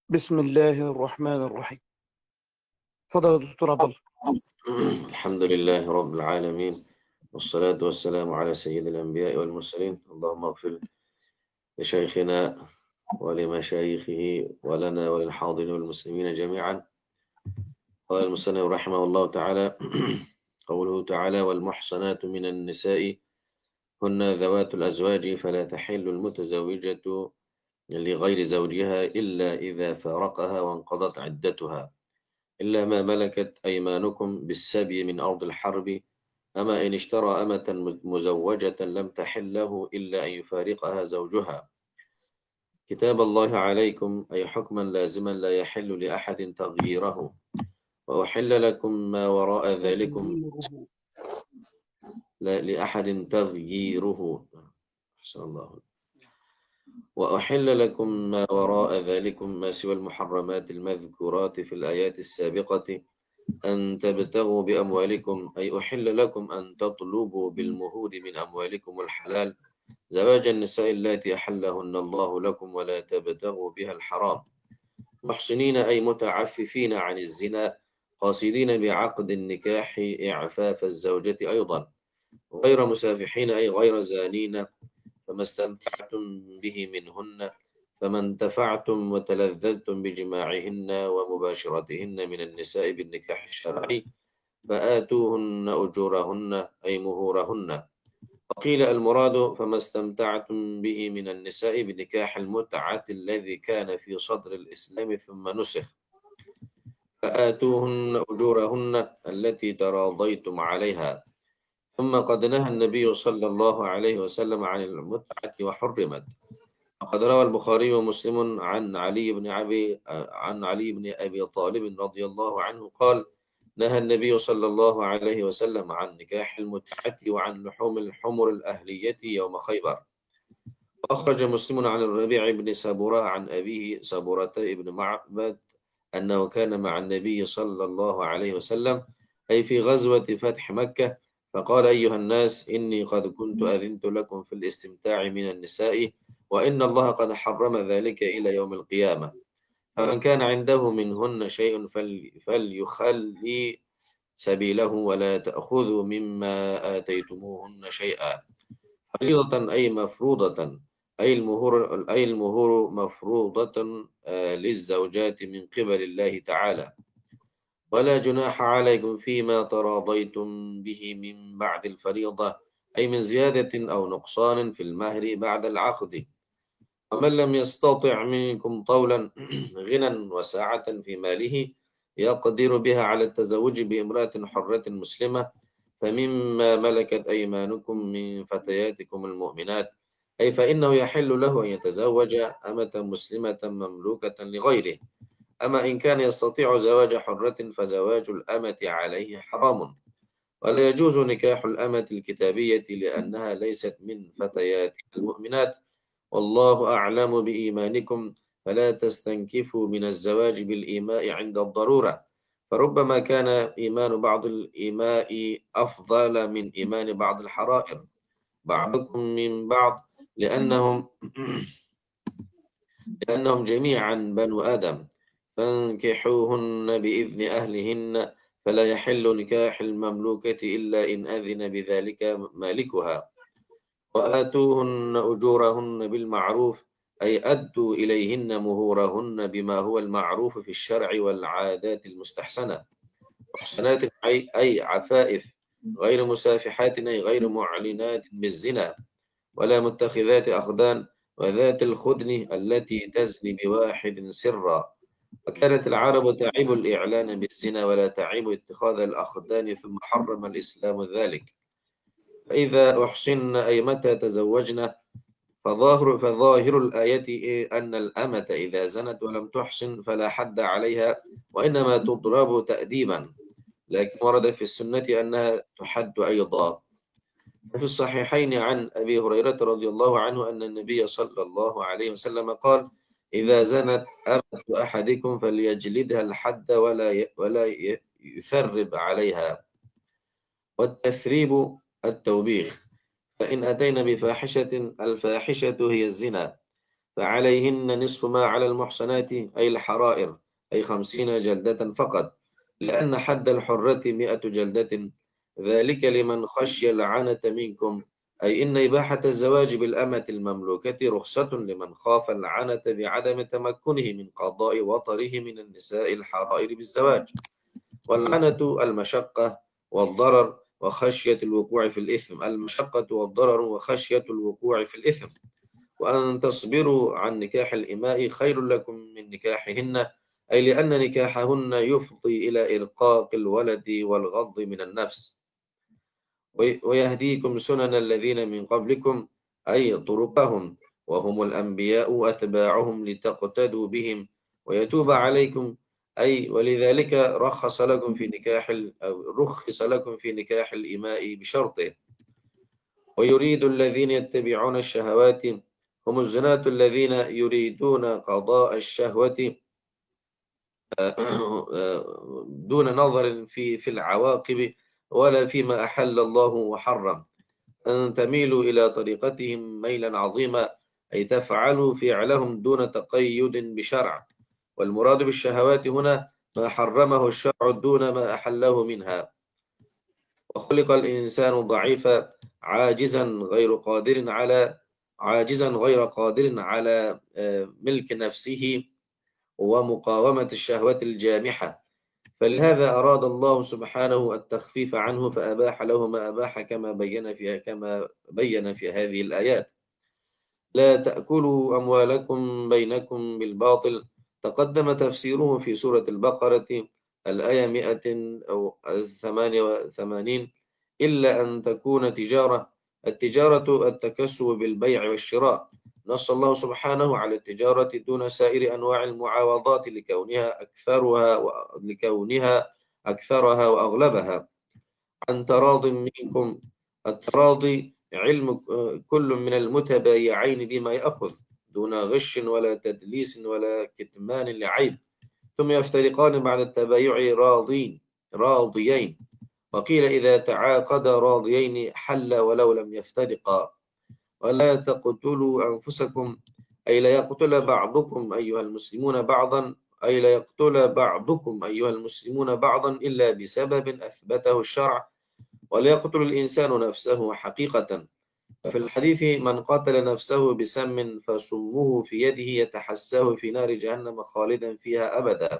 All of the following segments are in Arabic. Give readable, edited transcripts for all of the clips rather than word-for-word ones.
بسم الله الرحمن الرحيم. تفضل يا دكتور عبد الله. الحمد لله رب العالمين، والصلاة والسلام على سيد الأنبياء والمرسلين. اللهم اغفر لشيخنا ولمشايخه ولنا وللحاضرين والمسلمين جميعا. قال المصنف رحمه الله تعالى: قوله تعالى: والمحصنات من النساء هن ذوات الأزواج فلا تحل المتزوجة لغير زوجها إلا إذا فارقها وانقضت عدتها، إلا ما ملكت أيمانكم بالسبي من أرض الحرب. أما إن اشترى أمة مزوجة لم تحل له إلا أن يفارقها زوجها. كتاب الله عليكم، أي حكما لازما لا يحل لأحد تغييره. وأحل لكم ما وراء ذلكم، تغييره. لا لأحد تغييره. أحسن الله. وأحل لكم ما وراء ذلكم ما سوى المحرمات المذكورات في الآيات السابقة أن تبتغوا بأموالكم، أي أحل لكم أن تطلبوا بالمهور من أموالكم الحلال زواج النساء اللاتي أحلهن الله لكم، ولا تبتغوا بها الحرام. محسنين أي متعففين عن الزنا، قاصدين بعقد النكاح إعفاف الزوجة أيضا، غير مسافحين أي غير زانين. فما استمتعتم به منهن، فما انتفعتم وتلذذتم بجماعهن ومباشرتهن من النساء بالنكاح الشرعي فآتوهن أجورهن أي مهورهن. وقيل المراد فما استمتعتم به من النساء بنكاح المتعة الذي كان في صدر الإسلام ثم نسخ، فآتوهن أجورهن التي تراضيتم عليها. ثم قد نهى النبي صلى الله عليه وسلم عن المتعة وحرمت. وقد روى البخاري ومسلم عن علي بن أبي طالب رضي الله عنه قال: نهى النبي صلى الله عليه وسلم عن نكاح المتعة وعن لحوم الحمر الأهلية يوم خيبر. وأخرج مسلم عن الربيع بن سبورة عن أبيه سبورة بن معبد أنه كان مع النبي صلى الله عليه وسلم، أي في غزوة فتح مكة، فقال: أيها الناس، إني قد كنت أذنت لكم في الاستمتاع من النساء، وإن الله قد حرم ذلك إلى يوم القيامة، فمن كان عنده منهن شيء فليخلي سبيله، ولا تأخذوا مما آتيتموهن شيئا. فريضة أي مفروضة، أي المهور مفروضة للزوجات من قبل الله تعالى. ولا جناح عليكم فيما تراضيتم به من بعد الفريضة، أي من زيادة أو نقصان في المهر بعد العقد. ومن لم يستطع منكم طولا غنى وسعة في ماله يقدر بها على التزوج بامرأة حرة مسلمة، فمما ملكت أيمانكم من فتياتكم المؤمنات، أي فإنه يحل له أن يتزوج أمة مسلمة مملوكة لغيره. أما إن كان يستطيع زواج حرة فزواج الأمة عليه حرام. ولا يجوز نكاح الأمة الكتابية لأنها ليست من فتيات المؤمنات. والله أعلم بإيمانكم، فلا تستنكفوا من الزواج بالإيماء عند الضرورة، فربما كان إيمان بعض الإيماء أفضل من إيمان بعض الحرائر، بعضكم من بعض، لأنهم جميعا بنو آدم. فانكحوهن بإذن أهلهن، فلا يحل نكاح المملوكة إلا إن أذن بذلك مالكها. وآتوهن أجورهن بالمعروف، أي أدوا إليهن مهورهن بما هو المعروف في الشرع والعادات المستحسنة. محسنات أي عفائف، غير مسافحات أي غير معلنات بالزنا، ولا متخذات أخدان، وذات الخدن التي تزني بواحد سرا. وكانت العرب تعيب الإعلان بالزنا ولا تعيب اتخاذ الأخدان، ثم حرم الإسلام ذلك. فإذا أحصن أي متى تزوجن، فظاهر الآية أن الأمة إذا زنت ولم تحصن فلا حد عليها، وإنما تضرب تأديبا، لكن ورد في السنة أنها تحد أيضا. في الصحيحين عن أبي هريرة رضي الله عنه أن النبي صلى الله عليه وسلم قال: إذا زنت أمة أحدكم فليجلدها الحد ولا يثرب عليها. والتثريب التوبيخ. فإن أتينا بفاحشة، الفاحشة هي الزنا، فعليهن نصف ما على المحصنات أي الحرائر، أي 50 جلدة فقط، لأن حد الحرة 100 جلدة، ذلك لمن خشي العنة منكم، أي إن إباحة الزواج بالأمة المملوكة رخصة لمن خاف العنة بعدم تمكنه من قضاء وطره من النساء الحرائر بالزواج. والعنة المشقة والضرر وخشية الوقوع في الإثم، المشقة والضرر وخشية الوقوع في الإثم. وأن تصبروا عن نكاح الإماء خير لكم من نكاحهن، أي لأن نكاحهن يفضي إلى إرقاق الولد والغض من النفس. ويهديكم سنن الذين من قبلكم، أي طرقهم، وهم الأنبياء أتباعهم لتقتدوا بهم، ويتوب عليكم، أي ولذلك رخص لكم في نكاح أو رخص لكم في نكاح الإماء بشرطه. ويريد الذين يتبعون الشهوات، هم الزناة الذين يريدون قضاء الشهوة دون نظر في العواقب ولا فيما أحل الله وحرم، أن تميلوا إلى طريقتهم ميلا عظيما، أي تفعلوا فعلهم دون تقيد بشرع. والمراد بالشهوات هنا ما حرمه الشرع دون ما أحله منها. وخلق الإنسان ضعيفا عاجزا غير قادر على ملك نفسه ومقاومة الشهوة الجامحة، فلهذا أراد الله سبحانه التخفيف عنه فأباح له ما أباح كما بين في هذه الآيات. لا تأكلوا أموالكم بينكم بالباطل، تقدم تفسيره في سورة البقرة الآية 188، إلا أن تكون تجارة. التجارة التكسب بالبيع والشراء، نص الله سبحانه على التجارة دون سائر أنواع المعاوضات لكونها أكثرها وأغلبها عن تراض منكم. التراضي علم كل من المتبايعين بما يأخذ دون غش ولا تدليس ولا كتمان لعيب، ثم يفترقان بعد التبايع راضيين. وقيل إذا تعاقد راضيين حل ولو لم يفترقا. ولا تقتلوا أنفسكم، أي لا يقتل بعضكم أيها المسلمون بعضا إلا بسبب أثبته الشرع، ولا يقتل الإنسان نفسه حقيقة. ففي الحديث من قتل نفسه بسم فسمه في يده يتحساه في نار جهنم خالدا فيها أبدا.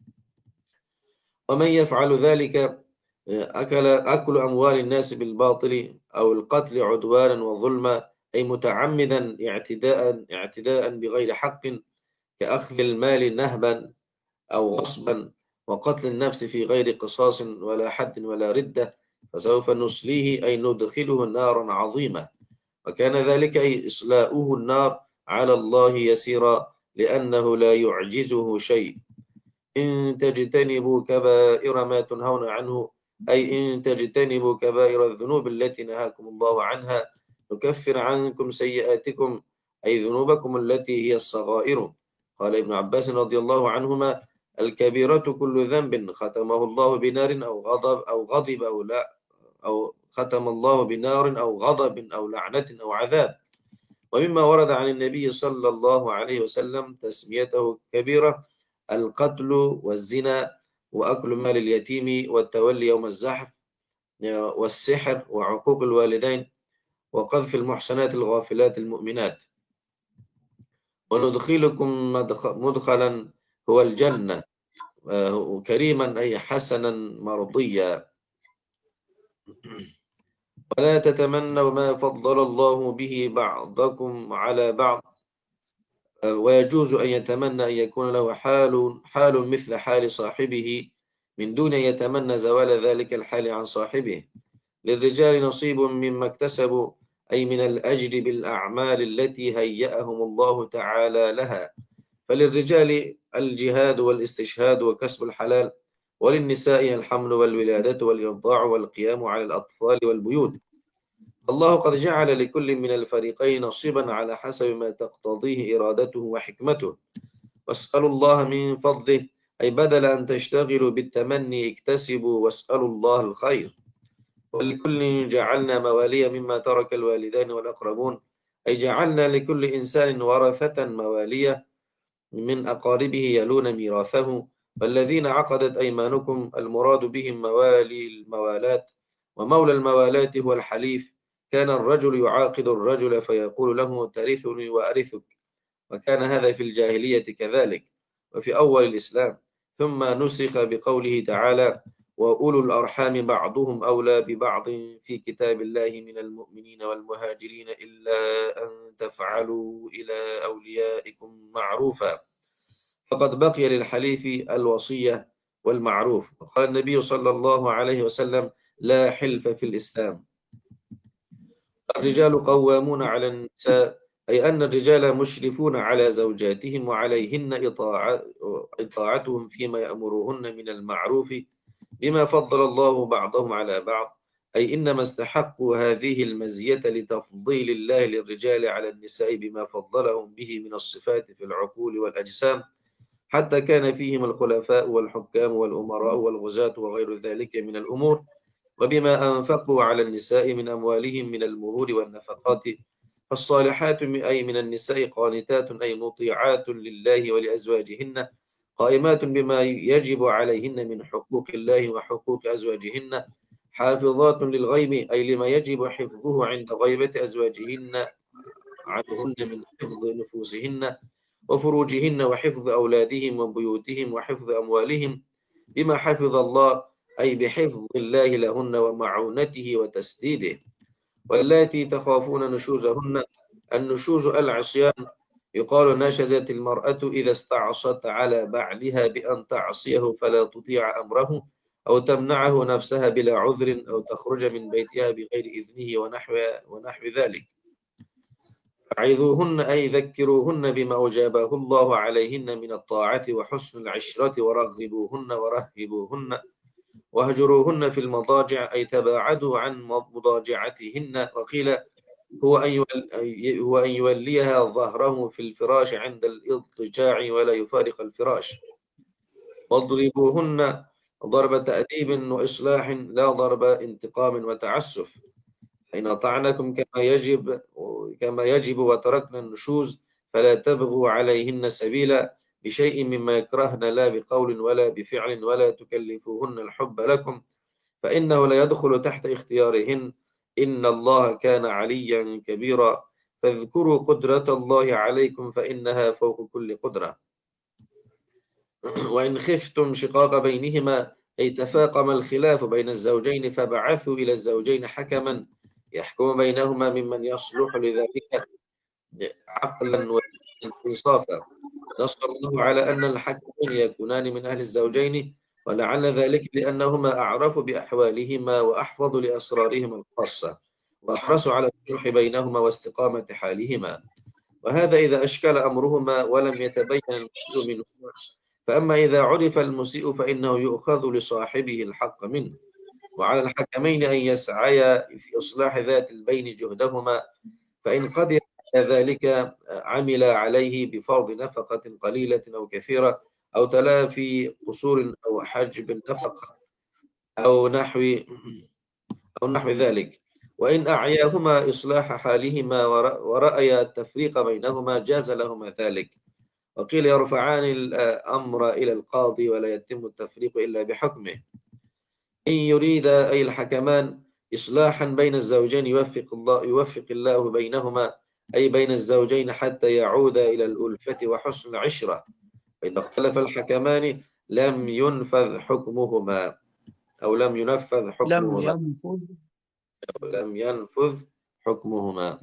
ومن يفعل ذلك أكل أموال الناس بالباطل أو القتل عدوانا وظلما، أي متعمدا اعتداء بغير حق، كأخذ المال نهبا أو غصبا، وقتل النفس في غير قصاص ولا حد ولا ردة، فسوف نصليه أي ندخله نارا عظيمة. وكان ذلك أي إصلاؤه النار على الله يسيرا، لأنه لا يعجزه شيء. إن تجتنبوا كبائر ما تنهون عنه، أي إن تجتنبوا كبائر الذنوب التي نهاكم الله عنها نكفر عنكم سيئاتكم، أي ذنوبكم التي هي الصغائر. قال ابن عباس رضي الله عنهما: الكبيرة كل ذنب ختمه الله بنار أو غضب أو لا، أو ختم الله بنار أو غضب أو لعنة أو عذاب. ومما ورد عن النبي صلى الله عليه وسلم تسميته كبيرة: القتل والزنا وأكل مال اليتيم والتولي يوم الزحف والسحر وعقوق الوالدين وقذف المحسنات الغافلات المؤمنات. وندخلكم مدخلا هو الجنة كريما أي حسنا مرضيا. ولا تتمنوا ما فضل الله به بعضكم على بعض، ويجوز أن يتمنى أن يكون له حال مثل حال صاحبه من دون أن يتمنى زوال ذلك الحال عن صاحبه. للرجال نصيب مما اكتسبوا، أي من الأجر بالأعمال التي هيأهم الله تعالى لها. فللرجال الجهاد والاستشهاد وكسب الحلال، وللنساء الحمل والولادة والإرضاع والقيام على الأطفال والبيوت. الله قد جعل لكل من الفريقين نصيبا على حسب ما تقتضيه إرادته وحكمته. واسألوا الله من فضله، أي بدل أن تشتغلوا بالتمني اكتسبوا واسألوا الله الخير. ولكل جعلنا موالي مما ترك الوالدان والأقربون، أي جعلنا لكل إنسان ورثة موالية من أقاربه يلون ميراثه، والذين عقدت أيمانكم المراد بهم موالي الموالات، ومولى الموالات هو الحليف. كان الرجل يعاقد الرجل فيقول له ترثني وأرثك، وكان هذا في الجاهلية كذلك وفي أول الإسلام، ثم نسخ بقوله تعالى: وأولو الأرحام بعضهم أولى ببعض في كتاب الله من المؤمنين والمهاجرين إلا أن تفعلوا إلى أوليائكم معروفا. فقد بقي للحليف الوصية والمعروف. وقال النبي صلى الله عليه وسلم: لا حلف في الإسلام. الرجال قوامون على النساء، أي أن الرجال مشرفون على زوجاتهم وعليهن إطاعتهم فيما يأمرهن من المعروف بما فضل الله بعضهم على بعض، أي إنما استحقوا هذه المزية لتفضيل الله للرجال على النساء بما فضلهم به من الصفات في العقول والأجسام، حتى كان فيهم الخلفاء والحكام والأمراء والغزاة وغير ذلك من الأمور، وبما أنفقوا على النساء من أموالهم من المهور والنفقات. فالصالحات أي من النساء قانتات أي مطيعات لله ولأزواجهن، قائمات بما يجب عليهن من حقوق الله وحقوق أزواجهن، حافظات للغيب أي لما يجب حفظه عند غيبة أزواجهن عنهن من حفظ نفوسهن وفروجهن وحفظ أولادهم وبيوتهم وحفظ أموالهم بما حفظ الله، أي بحفظ الله لهن ومعونته وتسديده. واللاتي تخافون نشوزهن، النشوز العصيان، يقال نشزت المرأة إذا استعصت على بعلها بأن تعصيه فلا تطيع أمره، أو تمنعه نفسها بلا عذر، أو تخرج من بيتها بغير إذنه ونحو ذلك. فعظوهن أي ذكروهن بما أوجبه الله عليهن من الطاعة وحسن العشرة، ورغبوهن ورهبوهن، واهجروهن في المضاجع أي تباعدوا عن مضاجعتهن. وقيل هو أن يوليها ظهره في الفراش عند الاضطجاع ولا يفارق الفراش. واضربوهن ضرب تأديب وإصلاح لا ضرب انتقام وتعسف. إن أطعنكم كما يجب وتركنا النشوز فلا تبغوا عليهن سبيلا بشيء مما يكرهن، لا بقول ولا بفعل، ولا تكلفوهن الحب لكم، فإنه لا يدخل تحت اختيارهن. إن الله كان عليا كبيرا. فاذكروا قدرة الله عليكم فإنها فوق كل قدرة. وإن خفتم شقاق بينهما أي تفاقم الخلاف بين الزوجين فبعثوا إلى الزوجين حكما يحكم بينهما ممن يصلح لذلك عقلا وإنصافا. نص الله على أن الحكمين يكونان من أهل الزوجين، ولعل ذلك لأنهما أعرف بأحوالهما وأحفظ لأسرارهما الخاصة، وأحرص على الصلح بينهما واستقامة حالهما. وهذا إذا أشكل أمرهما ولم يتبين المسيء منهما. فأما إذا عرف المسيء فإنه يؤخذ لصاحبه الحق منه. وعلى الحكمين أن يسعيا في إصلاح ذات البين جهدهما، فإن قدر ذلك عمل عليه بفرض نفقة قليلة أو كثيرة، أو تلافي قصور أو حجب النفقة أو نحو ذلك. وإن أعياهما إصلاح حالهما ورأيا التفريق بينهما جاز لهما ذلك. وقيل يرفعان الأمر إلى القاضي ولا يتم التفريق إلا بحكمه. إن يريد أي الحكمان إصلاحا بين الزوجين يوفق الله بينهما، أي بين الزوجين، حتى يعود إلى الألفة وحسن العشرة. فإن اختلف الحكمان لم ينفذ حكمهما أو لم ينفذ حكمهما لم ينفذ حكمهما.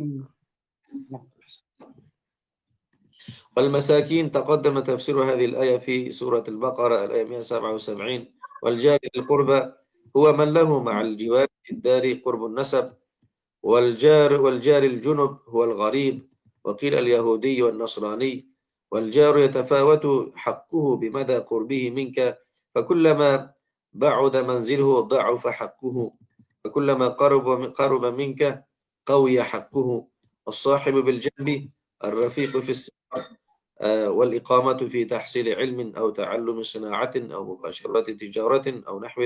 والمساكين تقدم تفسير هذه الآية في سورة البقرة الآية 177. والجار القربى هو من له مع الجوار في الدار قرب النسب، والجار الجنب هو الغريب، وقيل اليهودي والنصراني. والجار يتفاوت حقه بمدى قربه منك، فكلما بعد منزله ضعف حقه، فكلما قرب منك قوي حقه. الصاحب بالجنب الرفيق في السفر، والإقامة في تحصيل علم أو تعلم صناعة أو مباشرة تجارة أو نحو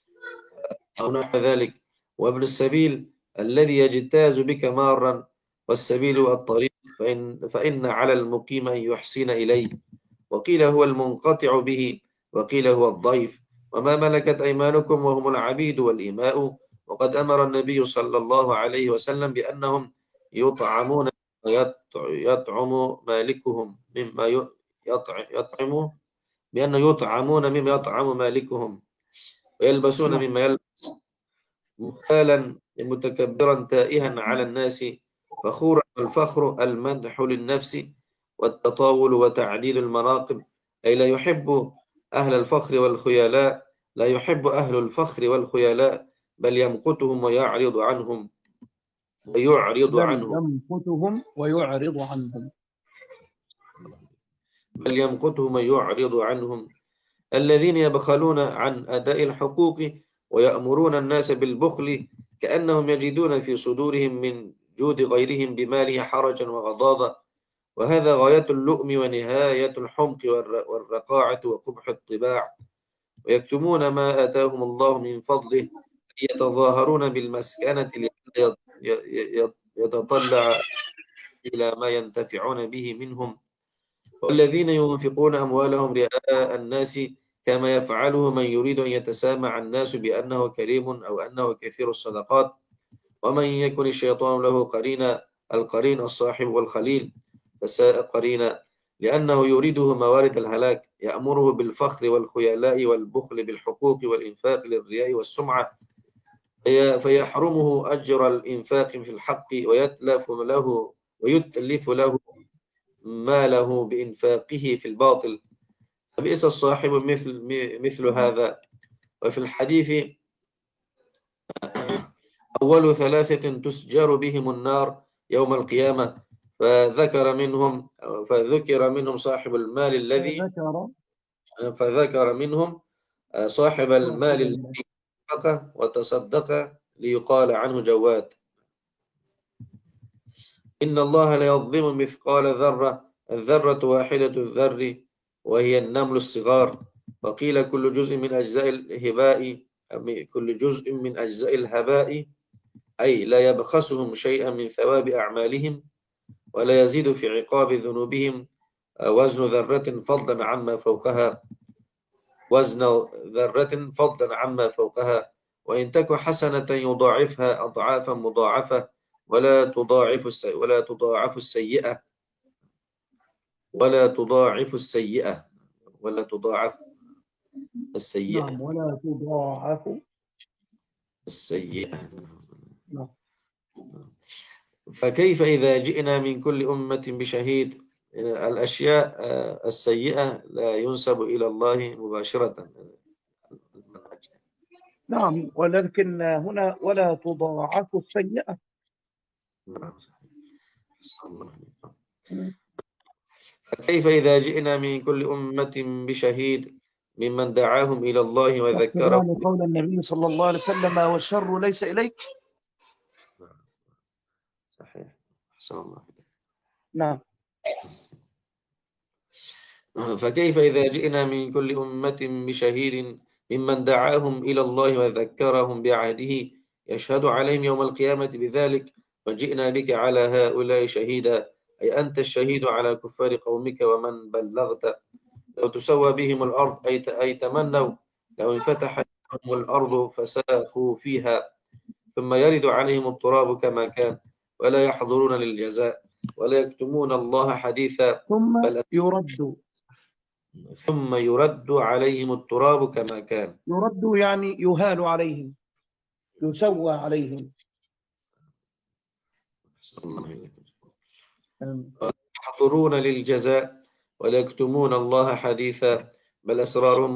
ذلك. وابن السبيل الذي يجتاز بك مارا، والسبيل والطريق، فإن على المقيم أن يحسن إليه، وقيل هو المنقطع به، وقيل هو الضيف، وما ملكت أيمانكم وهم العبيد والإماء. وقد أمر النبي صلى الله عليه وسلم بأنهم يطعمون يطعم مالكهم مما يطعم بأن يطعمون مما يطعم مالكهم، ويلبسون نعم. مما يلبس، مختالا متكبرا تائها على الناس، فخورا. الفخر المدح للنفس والتطاول وتعديل المناقب، أي لا يحب أهل الفخر والخيلاء، لا يحب أهل الفخر والخيلاء، بل يمقتهم ويعرض عنهم ويعرض بل عنهم يمقتهم ويعرض عنهم. بل يمقتهم ويعرض عنهم الذين يبخلون عن أداء الحقوق ويأمرون الناس بالبخل، كأنهم يجدون في صدورهم من جود غيرهم بماله حرجا وغضاضة، وهذا غاية اللؤم ونهاية الحمق والرقاعة وقبح الطباع. ويكتمون ما آتاهم الله من فضله، يتظاهرون بالمسكنة لئلا يتطلع إلى ما ينتفعون به منهم. والذين ينفقون أموالهم رئاء الناس، كما يفعله من يريد أن يتسامع الناس بأنه كريم أو أنه كثير الصدقات. ومن يكن الشيطان له قرينا، القرين الصاحب والخليل، فساء قرينا، لأنه يريده موارد الهلاك، يأمره بالفخر والخيلاء والبخل بالحقوق والإنفاق للرياء والسمعة، فيحرمه أجر الإنفاق في الحق، ويتلف له ماله بإنفاقه في الباطل. فبئس الصاحب مثل هذا. وفي الحديث: أول ثلاثة تسجر بهم النار يوم القيامة، فذكر منهم صاحب المال الذي فذكر فذكر منهم صاحب المال صاحب الذي الله. أنفق وتصدق ليقال عنه جواد. إن الله لا يظلم مثقال ذرة، الذرة واحدة الذر وهي النمل الصغار. وقيل كل جزء من أجزاء الهباء، كل جزء من أجزاء الهباء، أي لا يبخسهم شيئا من ثواب أعمالهم، ولا يزيد في عقاب ذنوبهم وزن ذرة فضلا عما فوقها وإن تك حسنة يضاعفها أضعافا مضاعفة، ولا تضاعف السيئة ولا تضاعف السيئة نعم، ولا تضاعف. السيئة. نعم. فكيف إذا جئنا من كل أمة بشهيد؟ الأشياء السيئة لا ينسب إلى الله مباشرة. نعم، ولكن هنا ولا تضاعف السيئة. فكيف إذا جئنا من كل أمة بشهيد ممن دعاهم إلى الله وذكرهم؟ تقتضان قول النبي صلى الله عليه وسلم: والشر ليس إليك. صحيح. أحسن الله. نعم. فكيف إذا جئنا من كل أمة بشهيد ممن دعاهم إلى الله وذكرهم بعهده يشهد عليهم يوم القيامة بذلك، وجئنا بك على هؤلاء شهيدا، أي أنت الشهيد على كفار قومك ومن بلغت. لو تسوى بهم الأرض، أي تمنوا لو انفتح لهم الأرض فساخوا فيها، ثم يرد عليهم التراب كما كان، ولا يحضرون للجزاء، ولا يكتمون الله حديثا، ثم يرد عليهم التراب كما كان. يرد يعني يهال عليهم، يسوى عليهم. يحضرون للجزاء ولا يكتمون الله حديثا، بل أسرارهم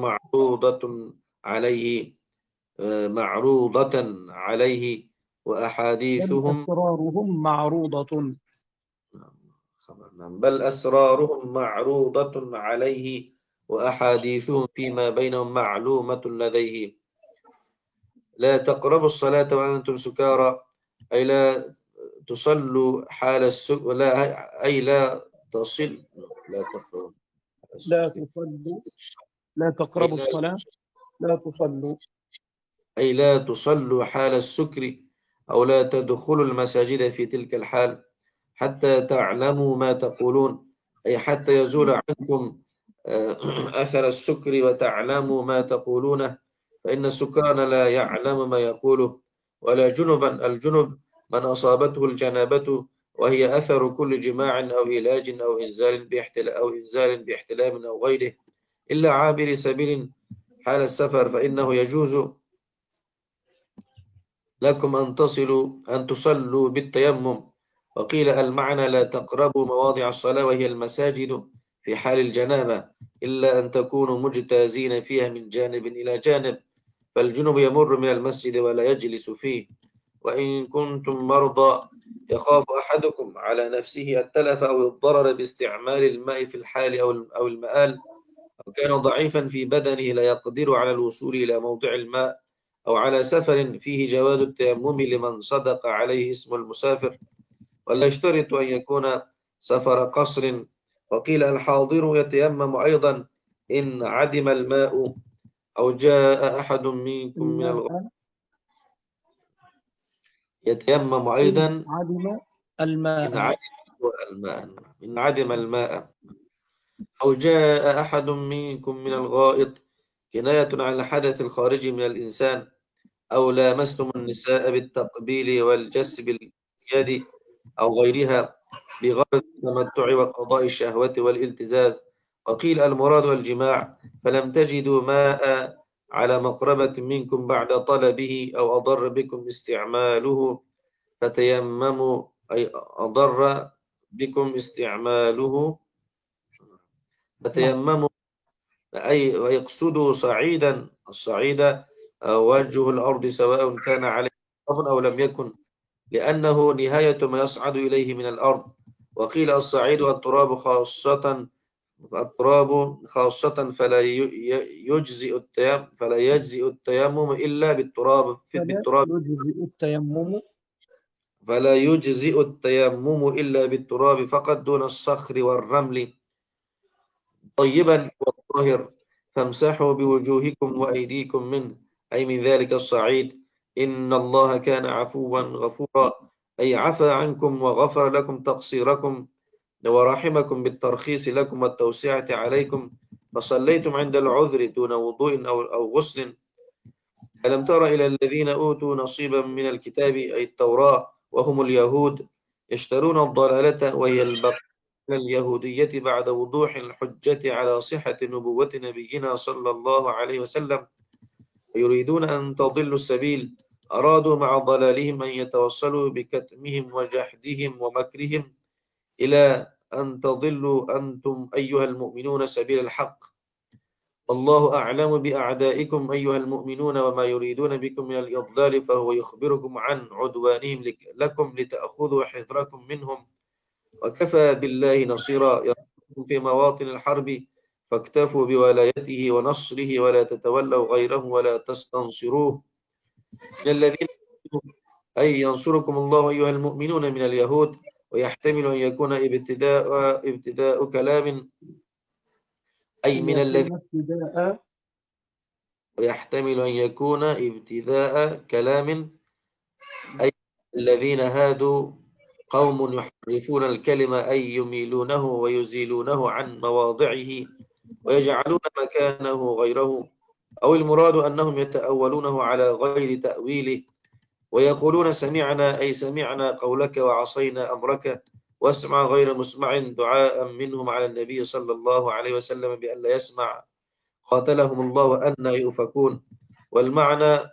معروضة عليه بل وأحاديثهم أسرارهم معروضة. بل أسرارهم معروضة عليه وأحاديثهم فيما بينهم معلومة لديه. لا تقربوا الصلاة وأنتم سكارى، أي لا تصلوا حال السكر، أي لا تصل لا تقربوا لا تصلوا، لا أي تقربوا لا الصلاة، لا تصلوا. أي لا تصلوا حال السكر، أو لا تدخلوا المساجد في تلك الحال، حتى تعلموا ما تقولون، أي حتى يزول عنكم أثر السكر وتعلموا ما تقولونه، فإن السكران لا يعلم ما يقوله. ولا جنبا، الجنب من أصابته الجنابة وهي أثر كل جماع أو علاج أو إنزال باحتلام أو غيره، إلا عابر سبيل حال السفر، فإنه يجوز لكم أن تصلوا بالتيمم. وقيل المعنى لا تقربوا مواضع الصلاة وهي المساجد في حال الجنابة، إلا أن تكونوا مجتازين فيها من جانب إلى جانب، فالجنب يمر من المسجد ولا يجلس فيه. وإن كنتم مرضى يخاف أحدكم على نفسه التلف أو الضرر باستعمال الماء في الحال أو المآل، أو كان ضعيفا في بدنه لا يقدر على الوصول إلى موضع الماء، أو على سفر فيه جواز التيمم لمن صدق عليه اسم المسافر، ولا يشترط أن يكون سفر قصر. وقيل الحاضر يتيمم أيضا إن عدم الماء أو جاء أحد منكم من الغائط، الماء يتيمم إن أيضا عدم إن الماء. عدم الماء إن عدم الماء أو جاء أحد منكم من الغائط، كناية عن الحدث الخارجي من الإنسان، أو لامستم النساء بالتقبيل والجس باليد أو غيرها بغرض التمتع وقضاء الشهوة والالتزاز. وقيل المراد الجماع، فلم تجدوا ماء على مقربة منكم بعد طلبه أو أضر بكم استعماله فتيمموا، أي أضر بكم استعماله نعم. فتيمموا، أي ويقصدوا صعيدا، الصعيد وجه الأرض سواء كان عليه تراب أو لم يكن، لأنه نهاية ما يصعد إليه من الأرض. وقيل الصعيد والتراب خاصة، فلا يجزئ التيمم إلا بالتراب فلا يجزئ التيمم. فلا يجزئ التيمم إلا بالتراب فقط دون الصخر والرمل طيبا والطاهر، فامسحوا بوجوهكم وأيديكم منه، أي من ذلك الصعيد. إن الله كان عفوا غفورا، أي عفى عنكم وغفر لكم تقصيركم ورحمكم بالترخيص لكم والتوسعة عليكم، فصليتم عند العذر دون وضوء أو غسل. ألم تر إلى الذين أوتوا نصيبا من الكتاب أي التوراة وهم اليهود يشترون الضلالة وهي البقاء اليهودية بعد وضوح الحجة على صحة نبوة نبينا صلى الله عليه وسلم، ويريدون أن تضلوا السبيل. أرادوا مع ضلالهم أن يتوصلوا بكتمهم وجحدهم ومكرهم إلى أن تضلوا أنتم أيها المؤمنون سبيل الحق. الله أعلم بأعدائكم أيها المؤمنون وما يريدون بكم من الإضلال، فهو يخبركم عن عدوانهم لكم لتأخذوا حذركم منهم، وكفى بالله نصيرا ينصركم في مواطن الحرب، فاكتفوا بولايته ونصره ولا تتولوا غيره ولا تستنصروه. من الذين أي ينصركم الله أيها المؤمنون من اليهود، ويحتمل أن يكون ابتداء كلام أي أن من الذين يكون ابتداء. ويحتمل أن يكون ابتداء كلام أي الذين هادوا قوم يحرفون الكلمة أي يميلونه ويزيلونه عن مواضعه ويجعلون مكانه غيره، أو المراد أنهم يتأولونه على غير تأويله ويقولون سمعنا أي سمعنا قولك وعصينا أمرك، واسمع غير مسمع دعاء منهم على النبي صلى الله عليه وسلم بأن لا يسمع قاتلهم الله أن يؤفكون. والمعنى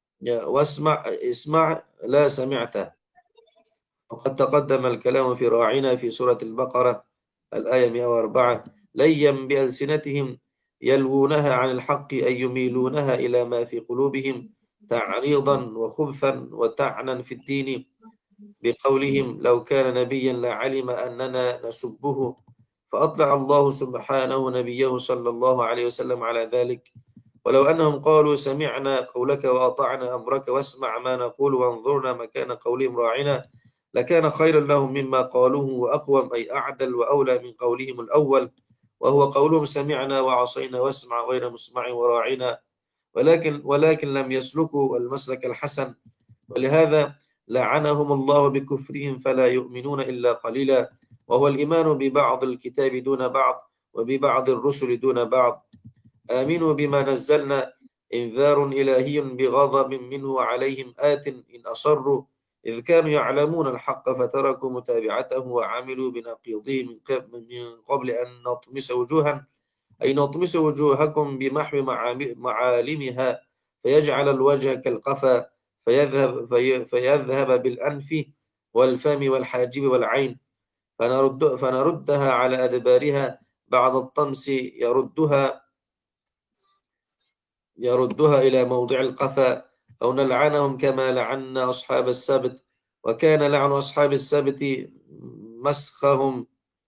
اسمع لا سمعته. وقد تقدم الكلام في راعنا في سورة البقرة الآية 104 ليا بألسنتهم يلوونها عن الحق أي يميلونها إلى ما في قلوبهم تعريضا وخبثا وتعنا في الدين، بقولهم لو كان نبيا لعلم أننا نسبه، فأطلع الله سبحانه نبيه صلى الله عليه وسلم على ذلك. ولو أنهم قالوا سمعنا قولك وأطعنا أمرك واسمع ما نقول وانظرنا مكان قولهم راعنا لكان خيرا لهم مما قالوه وأقوم أي أعدل وأولى من قولهم الأول، وهو قولهم سمعنا وعصينا واسمع غير مسمع وراعنا، ولكن لم يسلكوا المسلك الحسن، ولهذا لعنهم الله بكفرهم فلا يؤمنون إلا قليلا، وهو الإيمان ببعض الكتاب دون بعض وببعض الرسل دون بعض. آمنوا بما نزلنا إنذار إلهي بغضب منه عليهم آت إن أصروا إذ كانوا يعلمون الحق فتركوا متابعته وعملوا بنقيضه من قبل أن نطمس وجوها، أي نطمس وجوهكم بمحو معالمها فيجعل الوجه كالقفا فيذهب بالأنف والفم والحاجب والعين فنردها على أدبارها بعد الطمس يردها إلى موضع القفا، أو نلعنهم كما لعنا أصحاب السبت وكان لعن أصحاب السبت مسخهم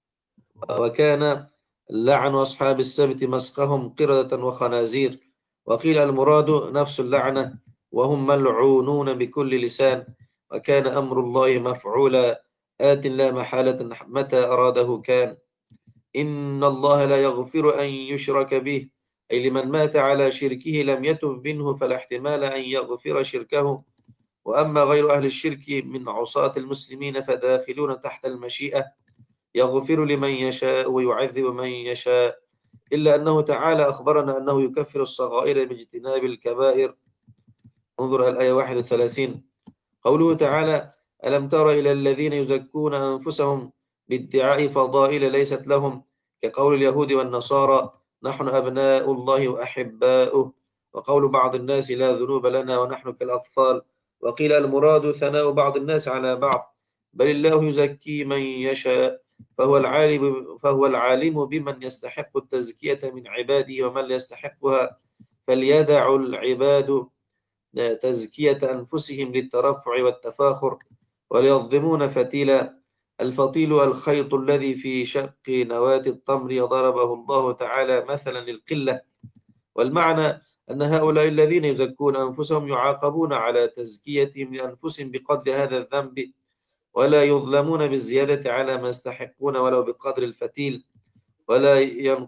قردة وخنازير. وقيل المراد نفس اللعنة وهم ملعونون بكل لسان، وكان أمر الله مفعولا آت لا محالة متى أراده كان. إن الله لا يغفر أن يشرك به، أي لمن مات على شركه لم يتب منه فلا احتمال أن يغفر شركه، وأما غير أهل الشرك من عصاة المسلمين فداخلون تحت المشيئة، يغفر لمن يشاء ويعذب من يشاء، إلا أنه تعالى أخبرنا أنه يكفر الصغائر باجتناب الكبائر. انظر الآية 31. قوله تعالى ألم تر إلى الذين يزكون أنفسهم بادعاء فضائل ليست لهم، كقول اليهود والنصارى نحن أبناء الله وأحباؤه، وقول بعض الناس لا ذنوب لنا ونحن كالأطفال. وقيل المراد ثناء بعض الناس على بعض، بل الله يزكي من يشاء، فهو العالم بمن يستحق التزكية من عباده ومن لا يستحقها، فليدع العباد تزكية أنفسهم للترفع والتفاخر وليظلمون فتيلا. الفطيل الخيط الذي في شق نواة التمر ضربه الله تعالى مثلا للقلة، والمعنى أن هؤلاء الذين يزكون أنفسهم يعاقبون على تزكيتهم لأنفسهم بقدر هذا الذنب، ولا يظلمون بالزيادة على ما يستحقون ولو بقدر الفتيل، ولا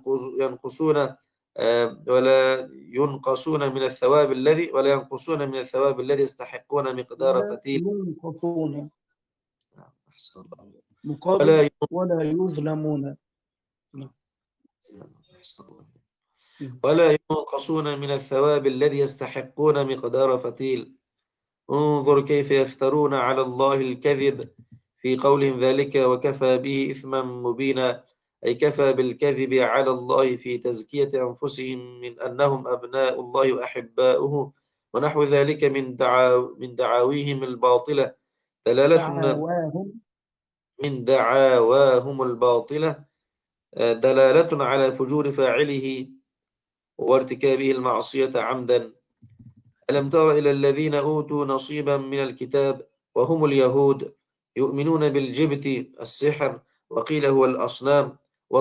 ينقصون من الثواب الذي يستحقون مقدار فتيل. ينقصون مقابل ولا يظلمون. ولا ينقصون من الثواب الذي يستحقون مقدار فتيل. انظر كيف يفترون على الله الكذب في قولهم ذلك وكفى به إثما مبينا، أي كفى بالكذب على الله في تزكية أنفسهم من أنهم أبناء الله وأحباؤه ونحو ذلك من دعاويهم الباطلة دلالة على فجور فاعله وارتكابه المعصية عمدا. ألم تر إلى الذين أوتوا نصيبا من الكتاب وهم اليهود يؤمنون بالجبت السحر، وقيل هو الأصنام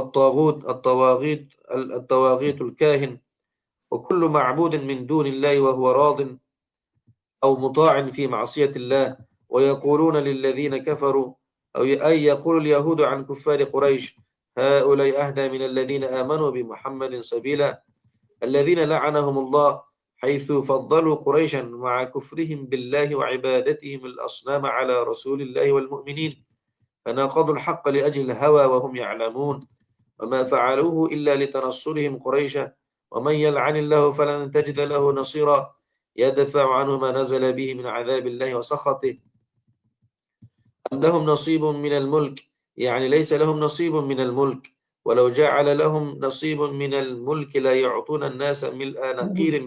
الطواغيت الكاهن، وكل معبود من دون الله وهو راض أو مطاع في معصية الله. ويقولون للذين كفروا أي يقول اليهود عن كفار قريش هؤلاء أهدى من الذين آمنوا بمحمد سبيلا، الذين لعنهم الله حيث فضلوا قريشا مع كفرهم بالله وعبادتهم الأصنام على رسول الله والمؤمنين، فناقضوا الحق لأجل الهوى وهم يعلمون، وما فعلوه إلا لتنصرهم قريشا، ومن يلعن الله فلن تجد له نصيرا يدفع عنه ما نزل به من عذاب الله وسخطه. أم لهم نصيب من الملك، يعني ليس لهم نصيب من الملك، ولو جعل لهم نصيب من الملك لا يعطون الناس ملء نقير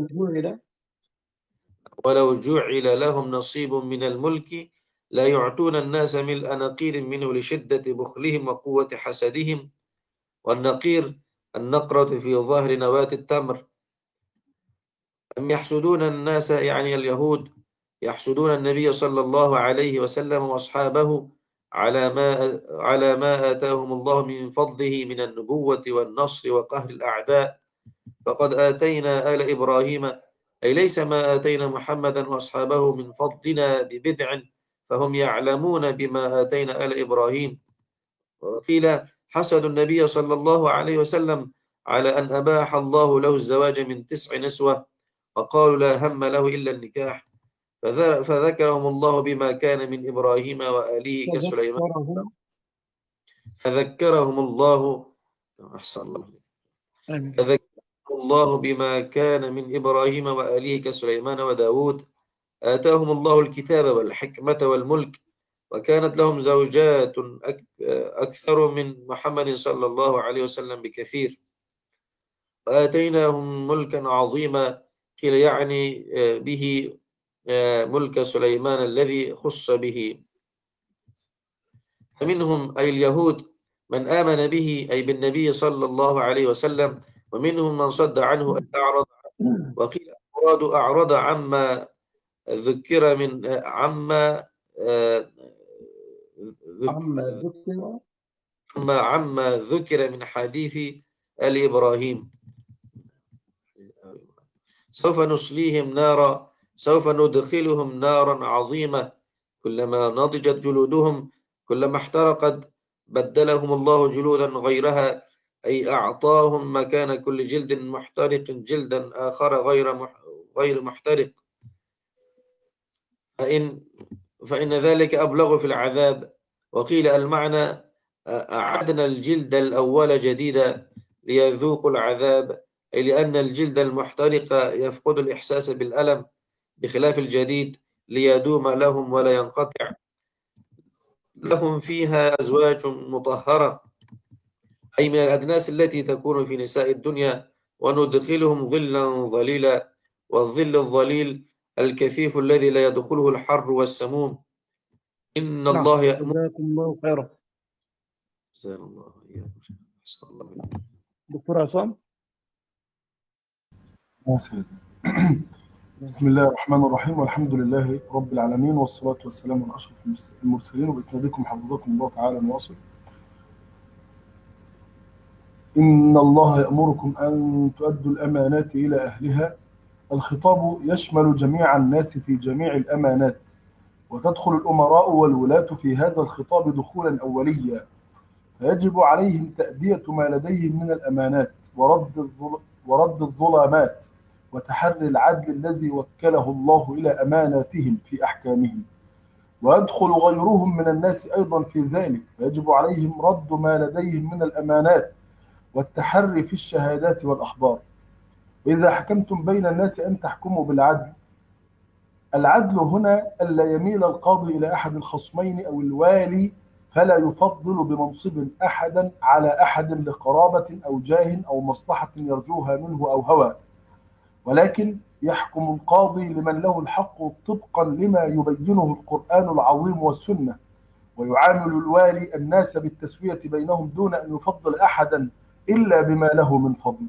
ولو جعل لهم نصيب من الملك لا يعطون الناس ملء نقير منه لشدة بخلهم وقوة حسدهم. والنقير النقرة في ظهر نواة التمر. أم يحسدون الناس، يعني اليهود يحسدون النبي صلى الله عليه وسلم وأصحابه على ما آتاهم الله من فضله من النبوة والنصر وقهر الأعداء، فقد آتينا آل إبراهيم، أي ليس ما آتينا محمدا وأصحابه من فضلنا ببدع، فهم يعلمون بما آتينا آل إبراهيم. وقيل حسد النبي صلى الله عليه وسلم على أن أباح الله له الزواج من 9 نسوة، وقالوا لا هم له إلا النكاح، فذكرهم الله بما كان من إبراهيم وآله كسليمان. تذكرهم. فذكرهم الله أحسن الله آمين. فذكرهم الله بما كان من إبراهيم وآله كسليمان وداود آتاهم الله الكتاب والحكمة والملك وكانت لهم زوجات أكثر من محمد صلى الله عليه وسلم بكثير وآتيناهم ملكا عظيما. قيل يعني به ملك سليمان الذي خص به. فمنهم أي اليهود من آمن به أي بالنبي صلى الله عليه وسلم، ومنهم من صد عنه أي أعرض عنه. وقيل المراد أعرض عما ذكر من عما ذكر من حديث آل إبراهيم. سوف نصليهم نارا سوف ندخلهم نارا عظيمة كلما نضجت جلودهم كلما احترقت بدلهم الله جلودا غيرها أي أعطاهم مكان كل جلد محترق جلدا آخر غير محترق. فإن ذلك أبلغ في العذاب. وقيل المعنى أعدنا الجلد الأول جديدا ليذوقوا العذاب أي لأن الجلد المحترق يفقد الإحساس بالألم بخلاف الجديد ليدوم لهم ولا ينقطع. لهم فيها أزواج مطهرة أي من الأدناس التي تكون في نساء الدنيا وندخلهم ظلا ظليلا والظل الظليل الكثيف الذي لا يدخله الحر والسموم. إن الله يأمر. جزاكم الله خيرا. دكتور عصام. بسم الله الرحمن الرحيم والحمد لله رب العالمين والصلاة والسلام على أشرف المرسلين وبإسنادكم حفظكم الله تعالى نواصل. إن الله يأمركم أن تؤدوا الأمانات إلى أهلها. الخطاب يشمل جميع الناس في جميع الأمانات، وتدخل الأمراء والولاة في هذا الخطاب دخولا أوليا، فيجب عليهم تأدية ما لديهم من الأمانات ورد الظلامات وتحري العدل الذي وكله الله إلى أماناتهم في أحكامهم. ويدخل غيرهم من الناس أيضا في ذلك، فيجب عليهم رد ما لديهم من الأمانات والتحري في الشهادات والأخبار. وإذا حكمتم بين الناس أن تحكموا بالعدل. العدل هنا ألا يميل القاضي إلى أحد الخصمين أو الوالي فلا يفضل بمنصب أحدا على أحد لقرابة أو جاه أو مصلحة يرجوها منه أو هوى، ولكن يحكم القاضي لمن له الحق طبقا لما يبينه القرآن العظيم والسنة، ويعامل الوالي الناس بالتسوية بينهم دون أن يفضل أحدا إلا بما له من فضل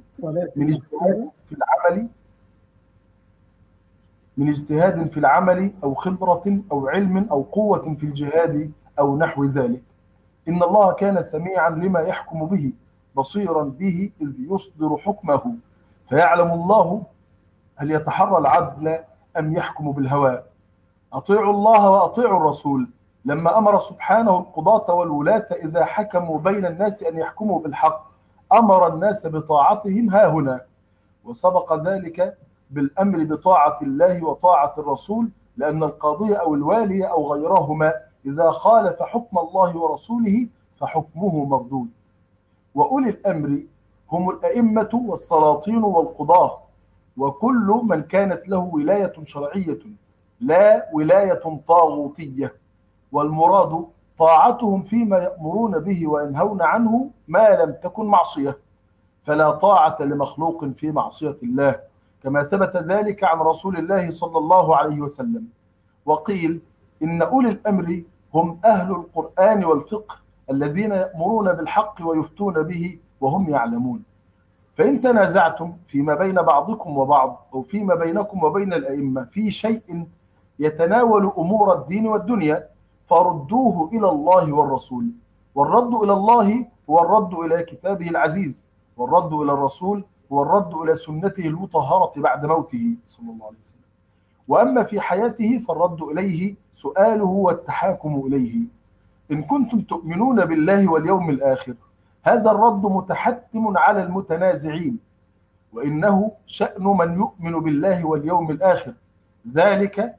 من اجتهاد في العمل أو خبرة أو علم أو قوة في الجهاد أو نحو ذلك. إن الله كان سميعا لما يحكم به بصيرا به إذ يصدر حكمه، فيعلم الله هل يتحرى العدل أم يحكم بالهوى. أطيعوا الله وأطيعوا الرسول لما أمر سبحانه القضاة والولاة إذا حكموا بين الناس أن يحكموا بالحق أمر الناس بطاعتهم ها هنا، وسبق ذلك بالأمر بطاعة الله وطاعة الرسول، لأن القاضي أو الوالي أو غيرهما إذا خالف حكم الله ورسوله فحكمه مردود. وأولي الأمر هم الأئمة والسلاطين والقضاة وكل من كانت له ولاية شرعية لا ولاية طاغوتية، والمراد طاعتهم فيما يأمرون به وينهون عنه ما لم تكن معصية، فلا طاعة لمخلوق في معصية الله، كما ثبت ذلك عن رسول الله صلى الله عليه وسلم. وقيل إن أولي الأمر هم أهل القرآن والفقه الذين يأمرون بالحق ويفتون به وهم يعلمون. فإن تنازعتم فيما بين بعضكم وبعض أو فيما بينكم وبين الأئمة في شيء يتناول أمور الدين والدنيا فردوه إلى الله والرسول. والرد إلى الله هو الرد إلى كتابه العزيز، والرد إلى الرسول هو الرد إلى سنته المطهرة بعد موته صلى الله عليه وسلم. وأما في حياته فالرد إليه سؤاله والتحاكم إليه. إن كنتم تؤمنون بالله واليوم الآخر هذا الرد متحتم على المتنازعين، وإنه شأن من يؤمن بالله واليوم الآخر، ذلك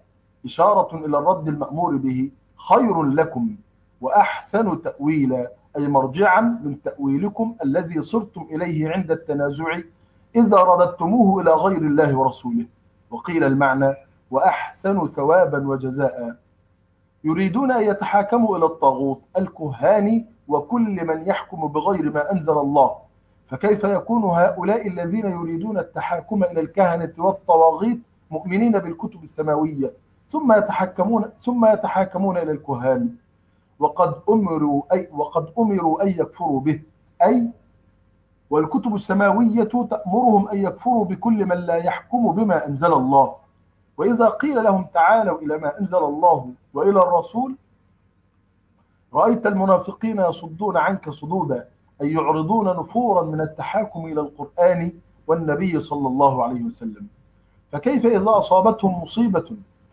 إشارة إلى الرد المأمور به: خير لكم وأحسن تأويلا، أي مرجعا من تأويلكم الذي صرتم إليه عند التنازع إذا رددتموه إلى غير الله ورسوله. وقيل المعنى: وأحسن ثوابا وجزاء. يريدون أن يتحاكموا إلى الطاغوت الكهان وكل من يحكم بغير ما أنزل الله، فكيف يكون هؤلاء الذين يريدون التحاكم إلى الكهنة والطواغيت مؤمنين بالكتب السماوية ثم يتحاكمون إلى الكهان؟ وقد أمروا أن يكفروا به، أي والكتب السماوية تأمرهم أن يكفروا بكل من لا يحكم بما أنزل الله. وإذا قيل لهم تعالوا إلى ما أنزل الله وإلى الرسول رأيت المنافقين يصدون عنك صدودا، أي يعرضون نفورا من التحاكم إلى القرآن والنبي صلى الله عليه وسلم. فكيف إذا أصابتهم مصيبة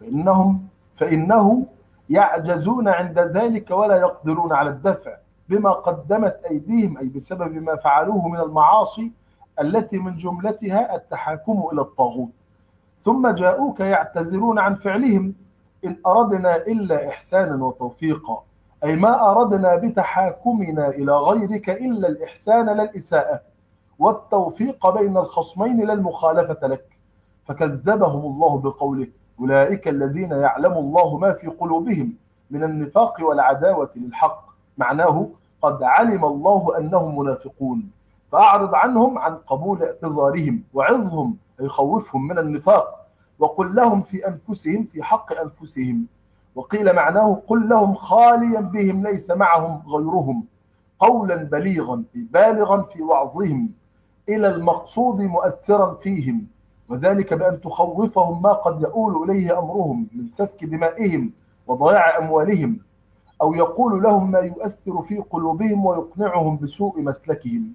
فإنه يعجزون عند ذلك ولا يقدرون على الدفع بما قدمت أيديهم، أي بسبب ما فعلوه من المعاصي التي من جملتها التحاكم إلى الطاغوت، ثم جاءوك يعتذرون عن فعلهم: إن أردنا إلا إحسانا وتوفيقا، أي ما أردنا بتحاكمنا إلى غيرك إلا الإحسان لا الإساءة، والتوفيق بين الخصمين لا المخالفة لك. فكذبهم الله بقوله: أولئك الذين يعلم الله ما في قلوبهم من النفاق والعداوة للحق، معناه قد علم الله أنهم منافقون، فأعرض عنهم عن قبول اعتذارهم وعظهم، أي خوفهم من النفاق، وقل لهم في أنفسهم في حق أنفسهم. وقيل معناه: قل لهم خاليا بهم ليس معهم غيرهم، قولا بليغا بالغا في وعظهم إلى المقصود مؤثرا فيهم، وذلك بأن تخوفهم ما قد يؤول إليه أمرهم من سفك دمائهم وضياع أموالهم، أو يقول لهم ما يؤثر في قلوبهم ويقنعهم بسوء مسلكهم.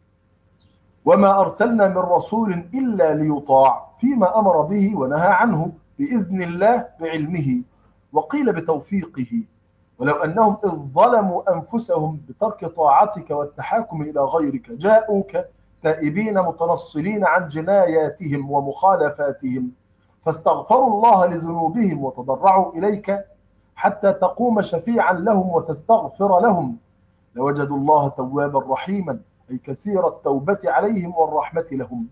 وما أرسلنا من رسول إلا ليطاع فيما أمر به ونهى عنه بإذن الله بعلمه. وقيل بتوفيقه: ولو أنهم إذ ظلموا أنفسهم بترك طاعتك والتحاكم إلى غيرك جاءوك تائبين متنصلين عن جناياتهم ومخالفاتهم، فاستغفروا الله لذنوبهم وتضرعوا إليك حتى تقوم شفيعا لهم وتستغفر لهم، لوجدوا الله توابا رحيما، أي كثير التوبة عليهم والرحمة لهم.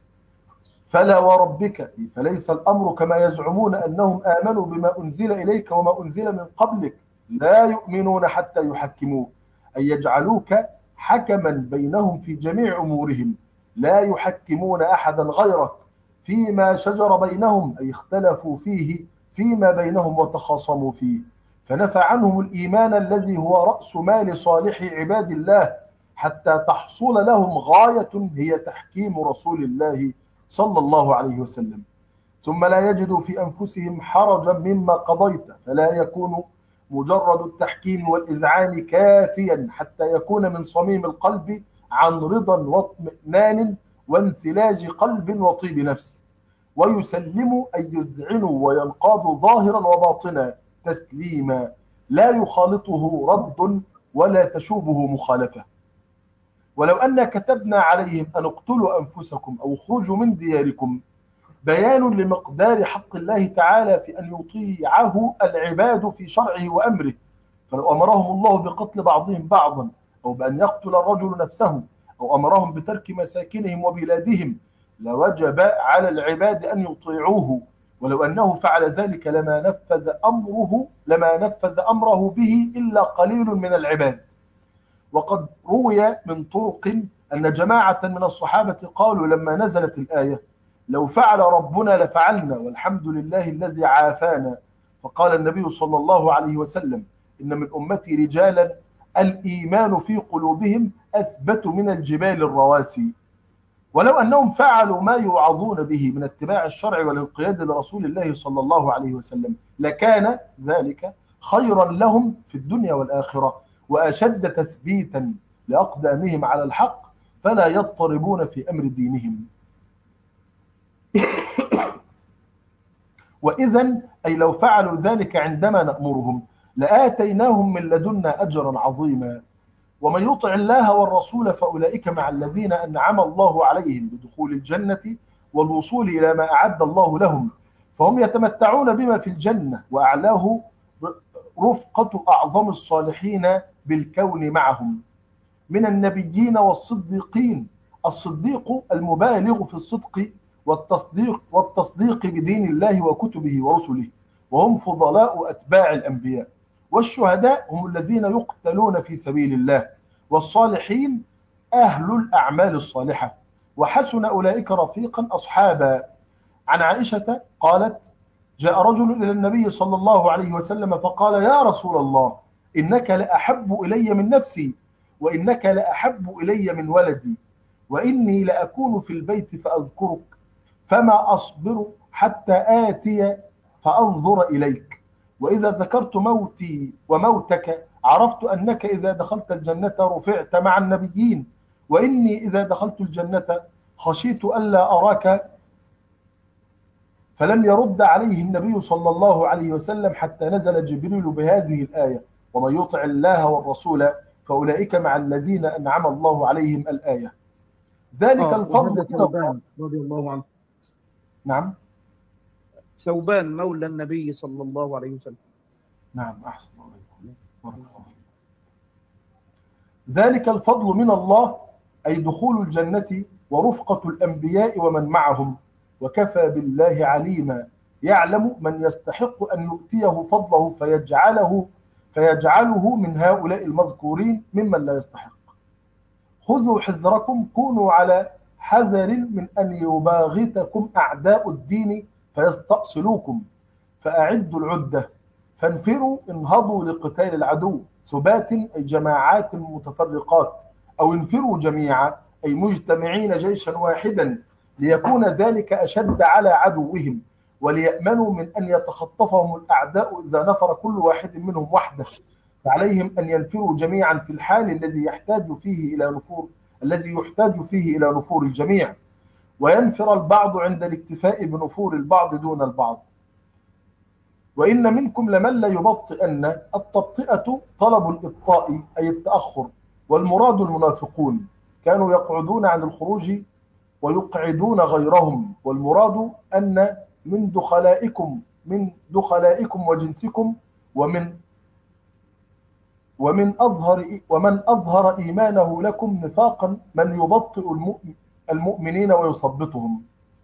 فلا وربك، فليس الأمر كما يزعمون أنهم آمنوا بما أنزل إليك وما أنزل من قبلك، لا يؤمنون حتى يحكموك، أي يجعلوك حكما بينهم في جميع أمورهم، لا يحكمون أحدا غيرك فيما شجر بينهم، أي اختلفوا فيه فيما بينهم وتخاصموا فيه. فنفى عنهم الإيمان الذي هو رأس مال صالح عباد الله حتى تحصل لهم غاية هي تحكيم رسول الله صلى الله عليه وسلم، ثم لا يجدوا في أنفسهم حرجا مما قضيت، فلا يكون مجرد التحكيم والإذعان كافيا حتى يكون من صميم القلب عن رضا واطمئنان وانثلاج قلب وطيب نفس، ويسلم أن يذعنوا وينقادوا ظاهرا وباطنا تسليما لا يخالطه رد ولا تشوبه مخالفة. ولو أن كتبنا عليهم أن اقتلوا أنفسكم أو اخرجوا من دياركم، بيان لمقدار حق الله تعالى في أن يطيعه العباد في شرعه وأمره، فلو أمرهم الله بقتل بعضهم بعضا أو بأن يقتل الرجل نفسه أو أمرهم بترك مساكنهم وبلادهم لوجب على العباد أن يطيعوه، ولو أنه فعل ذلك لما نفذ أمره به إلا قليل من العباد. وقد روي من طرق أن جماعة من الصحابة قالوا لما نزلت الآية: لو فعل ربنا لفعلنا والحمد لله الذي عافانا. فقال النبي صلى الله عليه وسلم: إن من أمتي رجالا الإيمان في قلوبهم أثبت من الجبال الرواسي. ولو أنهم فعلوا ما يوعظون به من اتباع الشرع والانقياد لرسول الله صلى الله عليه وسلم لكان ذلك خيرا لهم في الدنيا والآخرة وأشد تثبيتا لأقدامهم على الحق، فلا يضطربون في أمر دينهم. وإذن أي لو فعلوا ذلك عندما نأمرهم لآتيناهم من لدنا أجرا عظيما. ومن يطع الله والرسول فأولئك مع الذين أنعم الله عليهم بدخول الجنة والوصول إلى ما أعد الله لهم، فهم يتمتعون بما في الجنة وأعلاه رفقة أعظم الصالحين بالكون معهم من النبيين والصديقين. الصديق المبالغ في الصدق والتصديق بدين الله وكتبه ورسله، وهم فضلاء أتباع الأنبياء. والشهداء هم الذين يقتلون في سبيل الله. والصالحين أهل الأعمال الصالحة. وحسن أولئك رفيقا أصحابا. عن عائشة قالت: جاء رجل إلى النبي صلى الله عليه وسلم فقال: يا رسول الله، إنك لأحب إلي من نفسي، وإنك لأحب إلي من ولدي، وإني لأكون في البيت فأذكرك، فما أصبر حتى آتي فأنظر إليك، وإذا ذكرت موتي وموتك عرفت أنك إذا دخلت الجنة رفعت مع النبيين، وإني إذا دخلت الجنة خشيت ألا أراك. فلم يرد عليه النبي صلى الله عليه وسلم حتى نزل جبريل بهذه الآية: ومن يطع الله والرسول فأولئك مع الذين أنعم الله عليهم. الآية. ذلك الفضل وهذا ثوبان رضي الله عنه. نعم. ثوبان مولى النبي صلى الله عليه وسلم. نعم، أحسن الله. ذلك الفضل من الله، أي دخول الجنة ورفقة الأنبياء ومن معهم، وكفى بالله عليما، يعلم من يستحق أن يؤتيه فضله فيجعله من هؤلاء المذكورين ممن لا يستحق. خذوا حذركم، كونوا على حذر من أن يباغتكم أعداء الدين فيستأصلوكم، فأعدوا العدة، فانفروا انهضوا لقتال العدو، ثبات أي جماعات متفرقات، أو انفروا جميعا أي مجتمعين جيشا واحدا، ليكون ذلك أشد على عدوهم، وليأمنوا من أن يتخطفهم الأعداء إذا نفر كل واحد منهم وحده، فعليهم أن ينفروا جميعا في الحال الذي يحتاج فيه إلى نفور الجميع، وينفر البعض عند الاكتفاء بنفور البعض دون البعض. وإن منكم لمن لا يبطئن. التبطئة طلب الإبطاء أي التأخر، والمراد المنافقون كانوا يقعدون عن الخروج ويقعدون غيرهم، والمراد أن من دخلائكم وجنسكم ومن أظهر إيمانه لكم نفاقا من يبطئ المؤمنين ويثبطهم.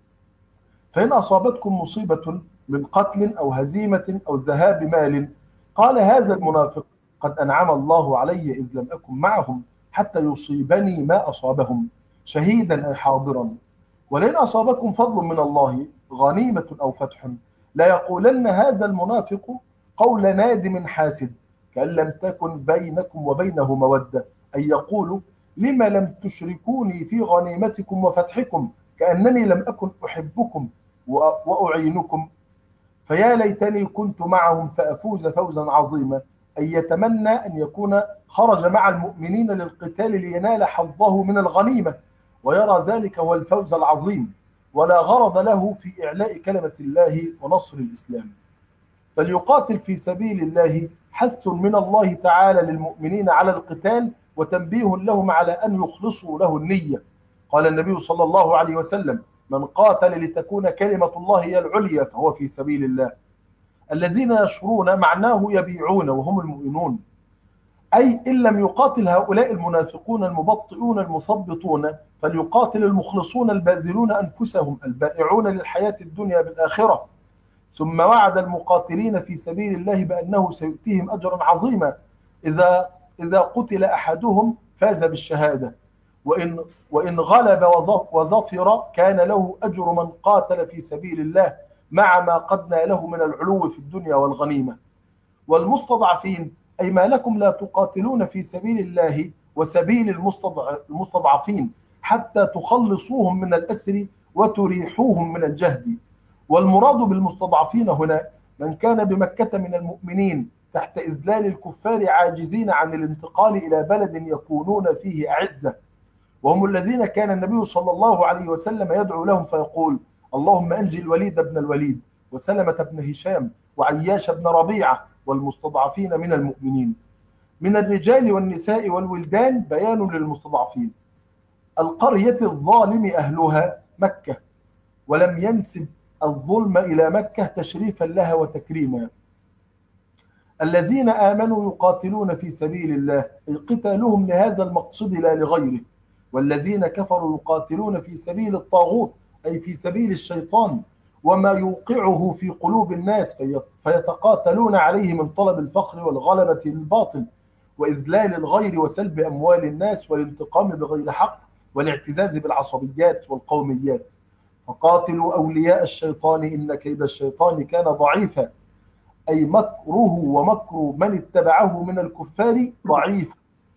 فإن أصابتكم مصيبة من قتل أو هزيمة أو ذهاب مال قال هذا المنافق: قد أنعم الله علي إذ لم أكن معهم حتى يصيبني ما أصابهم، شهيدا أي حاضرا. ولئن أصابكم فضل من الله غنيمة أو فتح لا يقولن هذا المنافق قول نادم حاسد، كأن لم تكن بينكم وبينه مودة، أي يقول: لما لم تشركوني في غنيمتكم وفتحكم، كأنني لم أكن أحبكم وأعينكم، فيا ليتني كنت معهم فأفوز فوزا عظيما، أي يتمنى أن يكون خرج مع المؤمنين للقتال لينال حظه من الغنيمة، ويرى ذلك هو الفوز العظيم، ولا غرض له في إعلاء كلمة الله ونصر الإسلام. فليقاتل في سبيل الله حث من الله تعالى للمؤمنين على القتال، وتنبيه لهم على أن يخلصوا له النية. قال النبي صلى الله عليه وسلم: من قاتل لتكون كلمة الله هي العليا فهو في سبيل الله. الذين يشرون معناه يبيعون وهم المؤمنون، أي إن لم يقاتل هؤلاء المنافقون المبطئون المثبطون فليقاتل المخلصون الباذلون أنفسهم البائعون للحياة الدنيا بالآخرة. ثم وعد المقاتلين في سبيل الله بأنه سيؤتيهم أجرا عظيما إذا قتل أحدهم فاز بالشهادة، وإن غلب وظفر كان له أجر من قاتل في سبيل الله مع ما قد ناله من العلو في الدنيا والغنيمة. والمستضعفين أي ما لكم لا تقاتلون في سبيل الله وسبيل المستضعفين حتى تخلصوهم من الأسر وتريحوهم من الجهد. والمراد بالمستضعفين هنا من كان بمكة من المؤمنين تحت إذلال الكفار عاجزين عن الانتقال إلى بلد يكونون فيه أعزة، وهم الذين كان النبي صلى الله عليه وسلم يدعو لهم فيقول: اللهم أنجي الوليد بن الوليد وسلمة بن هشام وعياش بن ربيعة والمستضعفين من المؤمنين. من الرجال والنساء والولدان بيان للمستضعفين. القرية الظالم أهلها مكة، ولم ينسب الظلم إلى مكة تشريفا لها وتكريما. الذين آمنوا يقاتلون في سبيل الله، أي قتالهم لهذا المقصد لا لغيره. والذين كفروا يقاتلون في سبيل الطاغوت، أي في سبيل الشيطان وما يوقعه في قلوب الناس، فيتقاتلون عليه من طلب الفخر والغلبة للباطل وإذلال الغير وسلب أموال الناس والانتقام بغير حق والاعتزاز بالعصبيات والقوميات. فقاتلوا أولياء الشيطان إن كيد الشيطان كان ضعيفا، أي مكره ومكر من اتبعه من الكفار ضعيف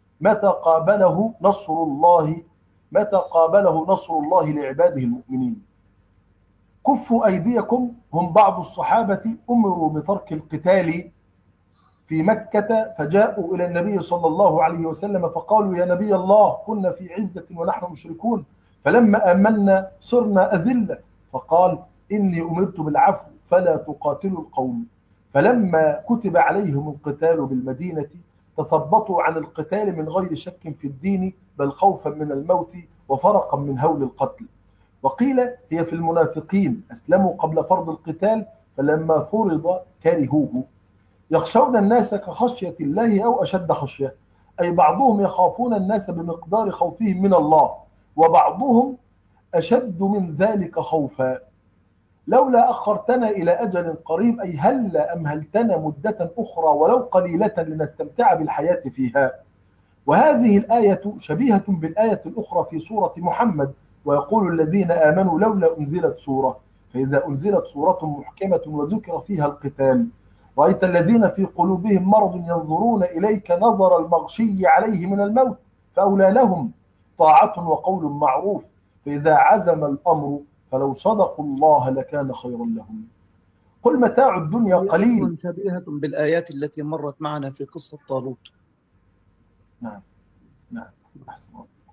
متى قابله نصر الله لعباده المؤمنين. كفوا أيديكم، هم بعض الصحابة أمروا بترك القتال في مكة فجاءوا إلى النبي صلى الله عليه وسلم فقالوا يا نبي الله كنا في عزة ونحن مشركون، فلما آمنا صرنا أذلة، فقال إني أمرت بالعفو فلا تقاتلوا القوم. فلما كتب عليهم القتال بالمدينة تثبطوا عن القتال من غير شك في الدين، بل خوفا من الموت وفرقا من هول القتل. وقيل هي في المنافقين أسلموا قبل فرض القتال فلما فرض كرهوه. يخشون الناس كخشية الله أو أشد خشية، أي بعضهم يخافون الناس بمقدار خوفهم من الله، وبعضهم أشد من ذلك خوفا. لولا أخرتنا إلى أجل قريب، أي هلا أمهلتنا مدة أخرى ولو قليلة لنستمتع بالحياة فيها. وهذه الآية شبيهة بالآية الأخرى في سورة محمد، ويقول الذين آمنوا لولا أنزلت سورة، فإذا أنزلت سورة محكمة وذكر فيها القتال رأيت الذين في قلوبهم مرض ينظرون إليك نظر المغشي عليه من الموت، فأولى لهم طاعة وقول معروف، فإذا عزم الأمر فلو صدقوا الله لكان خيرا لهم. قل متاع الدنيا قليل. شبيهة بالآيات التي مرت معنا في قصة طالوت. نعم نعم أحسن.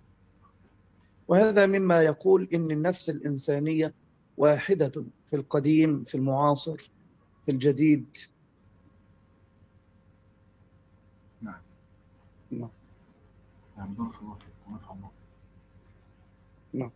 وهذا مما يقول إن النفس الإنسانية واحدة في القديم، في المعاصر، في الجديد. نعم نعم نعم بارك الله فيكم. نعم.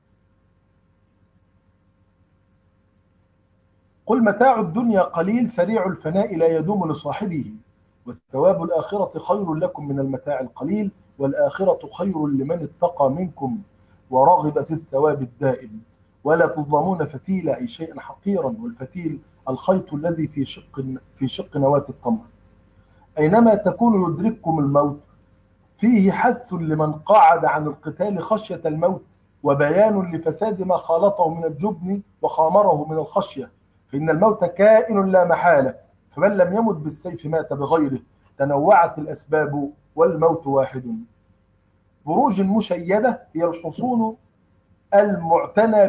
قل متاع الدنيا قليل سريع الفناء لا يدوم لصاحبه، والثواب الآخرة خير لكم من المتاع القليل، والآخرة خير لمن اتقى منكم ورغب في الثواب الدائم، ولا تظلمون فتيلا، أي شيئا حقيرا، والفتيل الخيط الذي في شق نواة التمر. أينما تكونوا يدرككم الموت، فيه حث لمن قعد عن القتال خشية الموت، وبيان لفساد ما خالطه من الجبن وخامره من الخشية، فإن الموت كائن لا محالة، فمن لم يمت بالسيف مات بغيره، تنوعت الأسباب والموت واحد. بروج مشيدة هي الحصون المعتنى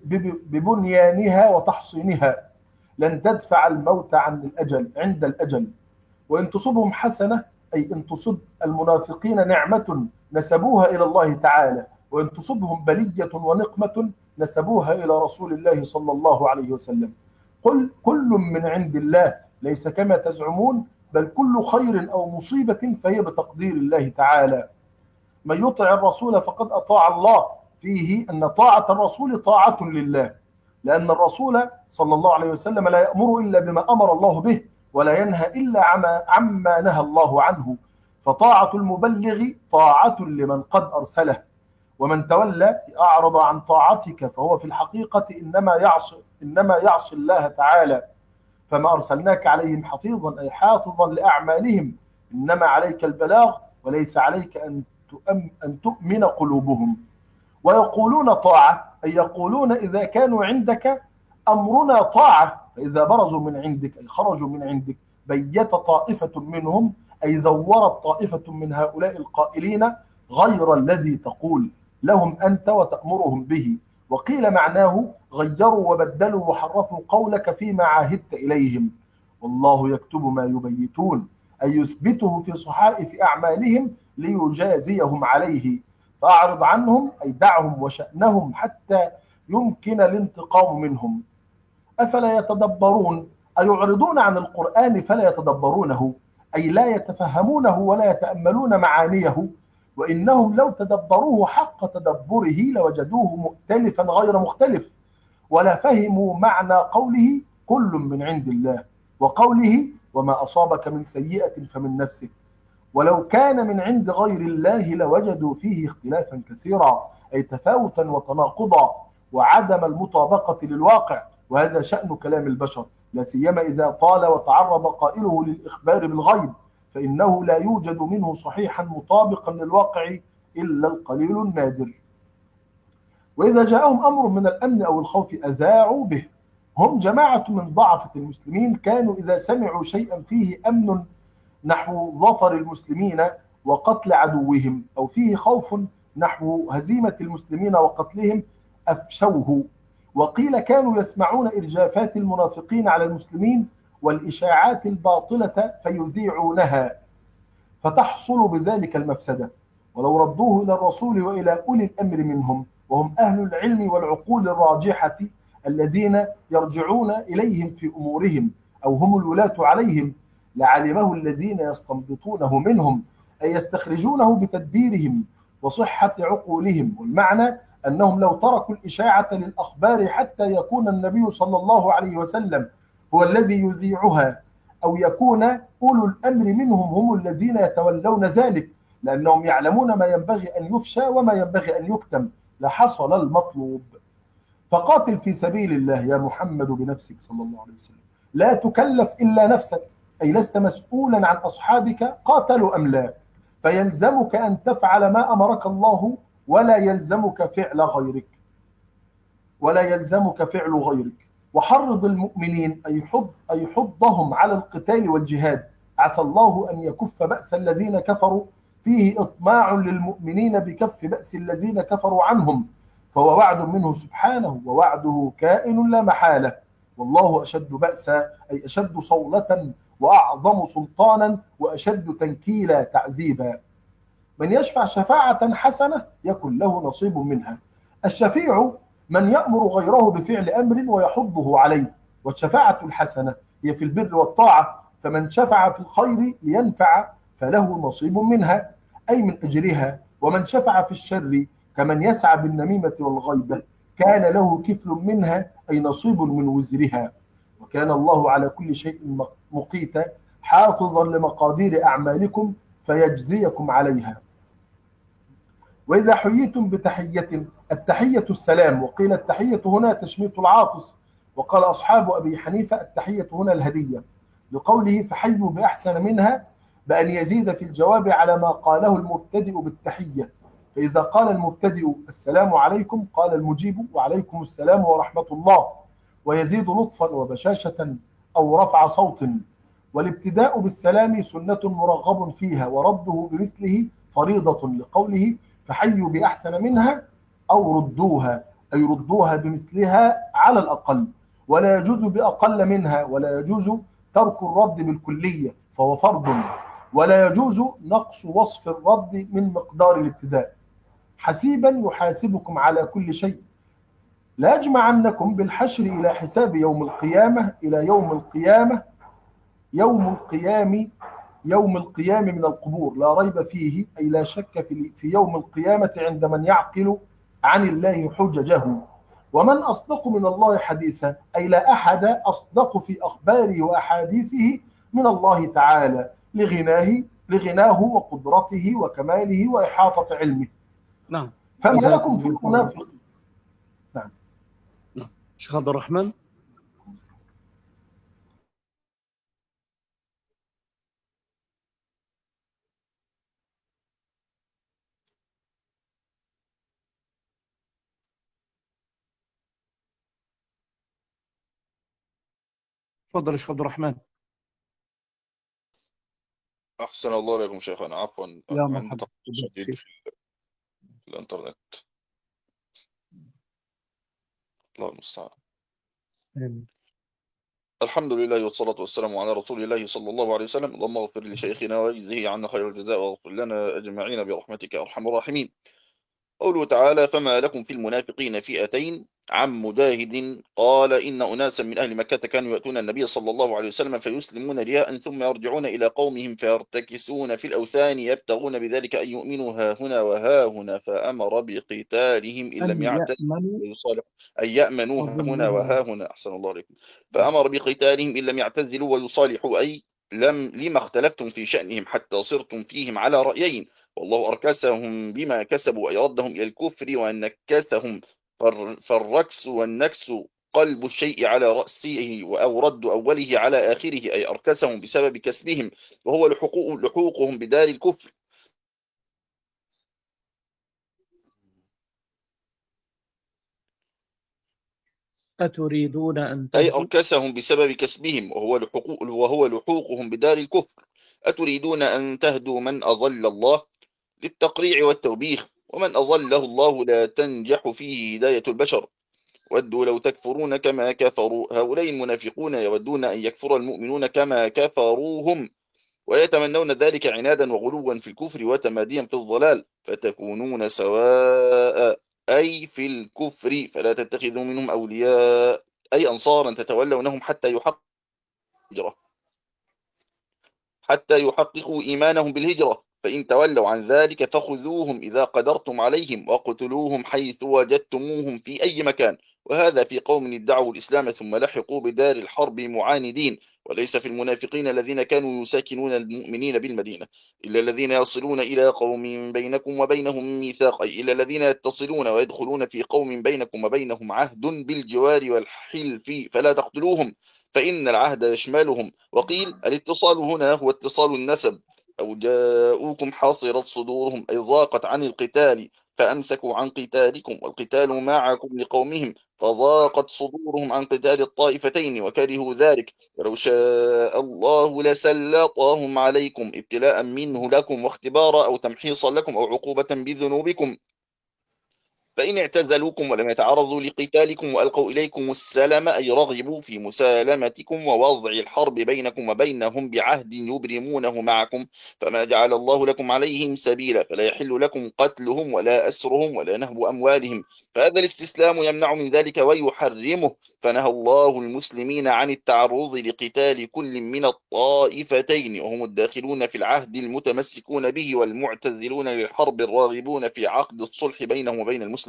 ببنيانها وتحصينها، لن تدفع الموت عند الأجل. وإن تصبهم حسنة، أي إن تصب المنافقين نعمة نسبوها إلى الله تعالى، وإن تصبهم بلية ونقمة نسبوها إلى رسول الله صلى الله عليه وسلم. قل كل من عند الله ليس كما تزعمون، بل كل خير أو مصيبة فهي بتقدير الله تعالى. من يطع الرسول فقد أطاع الله، فيه أن طاعة الرسول طاعة لله، لأن الرسول صلى الله عليه وسلم لا يأمر إلا بما أمر الله به، ولا ينهى إلا عما نهى الله عنه، فطاعة المبلغ طاعة لمن قد أرسله. ومن تولى أعرض عن طاعتك فهو في الحقيقة إنما يعصي الله تعالى. فما أرسلناك عليهم حفيظا، أي حافظا لأعمالهم، إنما عليك البلاغ وليس عليك أن تؤمن قلوبهم. ويقولون طاعة، أي يقولون إذا كانوا عندك أمرنا طاعة، فإذا برزوا من عندك أي خرجوا من عندك بيت طائفة منهم، أي زورت طائفة من هؤلاء القائلين غير الذي تقول لهم أنت وتأمرهم به. وقيل معناه غيروا وبدلوا وحرفوا قولك فيما عاهدت إليهم، والله يكتب ما يبيتون، أي يثبته في صحائف أعمالهم ليجازيهم عليه. فأعرض عنهم، أي دعهم وشأنهم حتى يمكن الانتقام منهم. أفلا يتدبرون، أي يعرضون عن القرآن فلا يتدبرونه، أي لا يتفهمونه ولا يتأملون معانيه، وإنهم لو تدبروه حق تدبره لوجدوه مؤتلفا غير مختلف، ولا فهموا معنى قوله كل من عند الله، وقوله وما أصابك من سيئة فمن نفسك، ولو كان من عند غير الله لوجدوا فيه اختلافا كثيرا، أي تفاوتا وتناقضا وعدم المطابقة للواقع. وهذا شأن كلام البشر، لا سيما إذا طال وتعرض قائله للإخبار بالغيب، فإنه لا يوجد منه صحيحا مطابقا للواقع إلا القليل النادر. وإذا جاءهم أمر من الأمن أو الخوف أذاعوا به. هم جماعة من ضعفة المسلمين كانوا إذا سمعوا شيئا فيه أمن نحو ظفر المسلمين وقتل عدوهم، أو فيه خوف نحو هزيمة المسلمين وقتلهم، أفشوه. وقيل كانوا يسمعون إرجافات المنافقين على المسلمين والإشاعات الباطلة فيذيعونها، فتحصل بذلك المفسدة، ولو ردوه إلى الرسول وإلى أولي الأمر منهم، وهم أهل العلم والعقول الراجحة الذين يرجعون إليهم في أمورهم، أو هم الولاة عليهم، لعلمه الذين يستنبطونه منهم، أي يستخرجونه بتدبيرهم وصحة عقولهم. والمعنى أنهم لو تركوا الإشاعة للأخبار حتى يكون النبي صلى الله عليه وسلم هو الذي يذيعها، أو يكون أولو الأمر منهم هم الذين يتولون ذلك، لأنهم يعلمون ما ينبغي أن يفشى وما ينبغي أن يكتم، لحصل المطلوب. فقاتل في سبيل الله يا محمد بنفسك صلى الله عليه وسلم، لا تكلف إلا نفسك، أي لست مسؤولا عن أصحابك قاتلوا أم لا، فيلزمك أن تفعل ما أمرك الله، ولا يلزمك فعل غيرك. وحرض المؤمنين أي حضهم على القتال والجهاد، عسى الله أن يكف بأس الذين كفروا، فيه إطماع للمؤمنين بكف بأس الذين كفروا عنهم، فهو وعد منه سبحانه، ووعده كائن لا محالة. والله أشد بأسا، أي أشد صولة وأعظم سلطانا وأشد تنكيلا تعذيبا. من يشفع شفاعة حسنة يكن له نصيب منها. الشفيع من يأمر غيره بفعل أمر ويحضه عليه، والشفاعة الحسنة هي في البر والطاعة، فمن شفع في الخير لينفع فله نصيب منها، أي من أجرها. ومن شفع في الشر كمن يسعى بالنميمة والغيبة كان له كفل منها، أي نصيب من وزرها. وكان الله على كل شيء مقيتا، حافظا لمقادير أعمالكم فيجزيكم عليها. وإذا حييتم بتحية، التحية السلام، وقيل التحية هنا تشميت العاطس، وقال أصحاب أبي حنيفة التحية هنا الهدية، لقوله فحيوا بأحسن منها، بأن يزيد في الجواب على ما قاله المبتدئ بالتحية. فإذا قال المبتدئ السلام عليكم قال المجيب وعليكم السلام ورحمة الله، ويزيد لطفا وبشاشة أو رفع صوت. والابتداء بالسلام سنة مرغب فيها، ورده بمثله فريضة، لقوله فحيوا بأحسن منها أو ردوها، أي ردوها بمثلها على الأقل، ولا يجوز بأقل منها، ولا يجوز ترك الرد بالكلية فهو فرض، ولا يجوز نقص وصف الرد من مقدار الابتداء. حسيبا يحاسبكم على كل شيء، لا يجمعنكم بالحشر إلى حساب يوم القيامة، إلى يوم القيام من القبور، لا ريب فيه، أي لا شك في يوم القيامة عند من يعقل عن الله حججه. ومن أصدق من الله حديثا، أي لا أحد أصدق في أخباره وأحاديثه من الله تعالى، لغناه وقدرته وكماله وإحاطة علمه. نعم. فما لكم في المنافق. نعم. شيخ عبد الرحمن. تفضل يا شيخ عبد الرحمن. أحسن الله إليكم شيخنا، عفوا يا عندي مرحبا. تقصير شديد في الإنترنت، الله المستعان. الحمد لله والصلاة والسلام على رسول الله صلى الله عليه وسلم. اللهم اغفر لشيخنا ويجزه عنا خير الجزاء، واغفر لنا أجمعين برحمتك يا أرحم الراحمين. قوله تعالى: فما لكم في المنافقين فئتين عن مجاهد قال: إن أناسا من أهل مكة كانوا يأتون النبي صلى الله عليه وسلم فيسلمون رياء ثم يرجعون إلى قومهم فيرتكسون في الأوثان يبتغون بذلك أن يؤمنوا ها هنا وها هنا فأمر بقتالهم إن لم أن يعتزلوا يأمنوا ويصالحوا. أن يأمنوا ها هنا أظنها. وها هنا، أحسن الله عليكم. فأمر بقتالهم إن لم يعتزلوا ويصالحوا، أي لما اختلفتم في شأنهم حتى صرتم فيهم على رأيين، والله أركسهم بما كسبوا أي ردهم إلى الكفر، وأن نكسهم فالركس والنكس قلب الشيء على رأسه أو رد أوله على آخره، أي أركسهم بسبب كسبهم، وهو لحوقهم بدار الكفر. أتريدون أن أي تهدوا. أركسهم بسبب كسبهم، وهو لحوقهم بدار الكفر. أتريدون أن تهدوا من أضل الله، للتقريع والتوبيخ، ومن أضله الله لا تنجح فيه هداية البشر. ودوا لو تكفرون كما كفروا، هؤلاء المنافقون يودون أن يكفر المؤمنون كما كفروهم، ويتمنون ذلك عنادا وغلوا في الكفر وتماديا في الضلال، فتكونون سواء أي في الكفر، فلا تتخذوا منهم أولياء أي أنصارا تتولونهم حتى يحققوا إيمانهم بالهجرة، فإن تولوا عن ذلك فخذوهم إذا قدرتم عليهم واقتلوهم حيث وجدتموهم في أي مكان. وهذا في قوم ادعوا الإسلام ثم لحقوا بدار الحرب معاندين، وليس في المنافقين الذين كانوا يساكنون المؤمنين بالمدينة إلا الذين يصلون إلى قوم بينكم وبينهم ميثاق، أي إلا الذين يتصلون ويدخلون في قوم بينكم وبينهم عهد بالجوار والحلف فلا تقتلوهم، فإن العهد يشملهم. وقيل الاتصال هنا هو اتصال النسب، أو جاءوكم حاصرت صدورهم أي ضاقت عن القتال فأمسكوا عن قتالكم، والقتال معكم لقومهم فضاقت صدورهم عن قتال الطائفتين وكرهوا ذلك، ولو شاء الله لسلطهم عليكم ابتلاء منه لكم واختبارا أو تمحيصا لكم أو عقوبة بذنوبكم. فإن اعتزلوكم ولم يتعرضوا لقتالكم وألقوا إليكم السلام أي رغبوا في مسالمتكم ووضع الحرب بينكم وبينهم بعهد يبرمونه معكم، فما جعل الله لكم عليهم سبيلا، فلا يحل لكم قتلهم ولا أسرهم ولا نهب أموالهم، فهذا الاستسلام يمنع من ذلك ويحرمه، فنهى الله المسلمين عن التعرض لقتال كل من الطائفتين، وهم الداخلون في العهد المتمسكون به والمعتزلون للحرب الراغبون في عقد الصلح بينهم وبين المسلمين.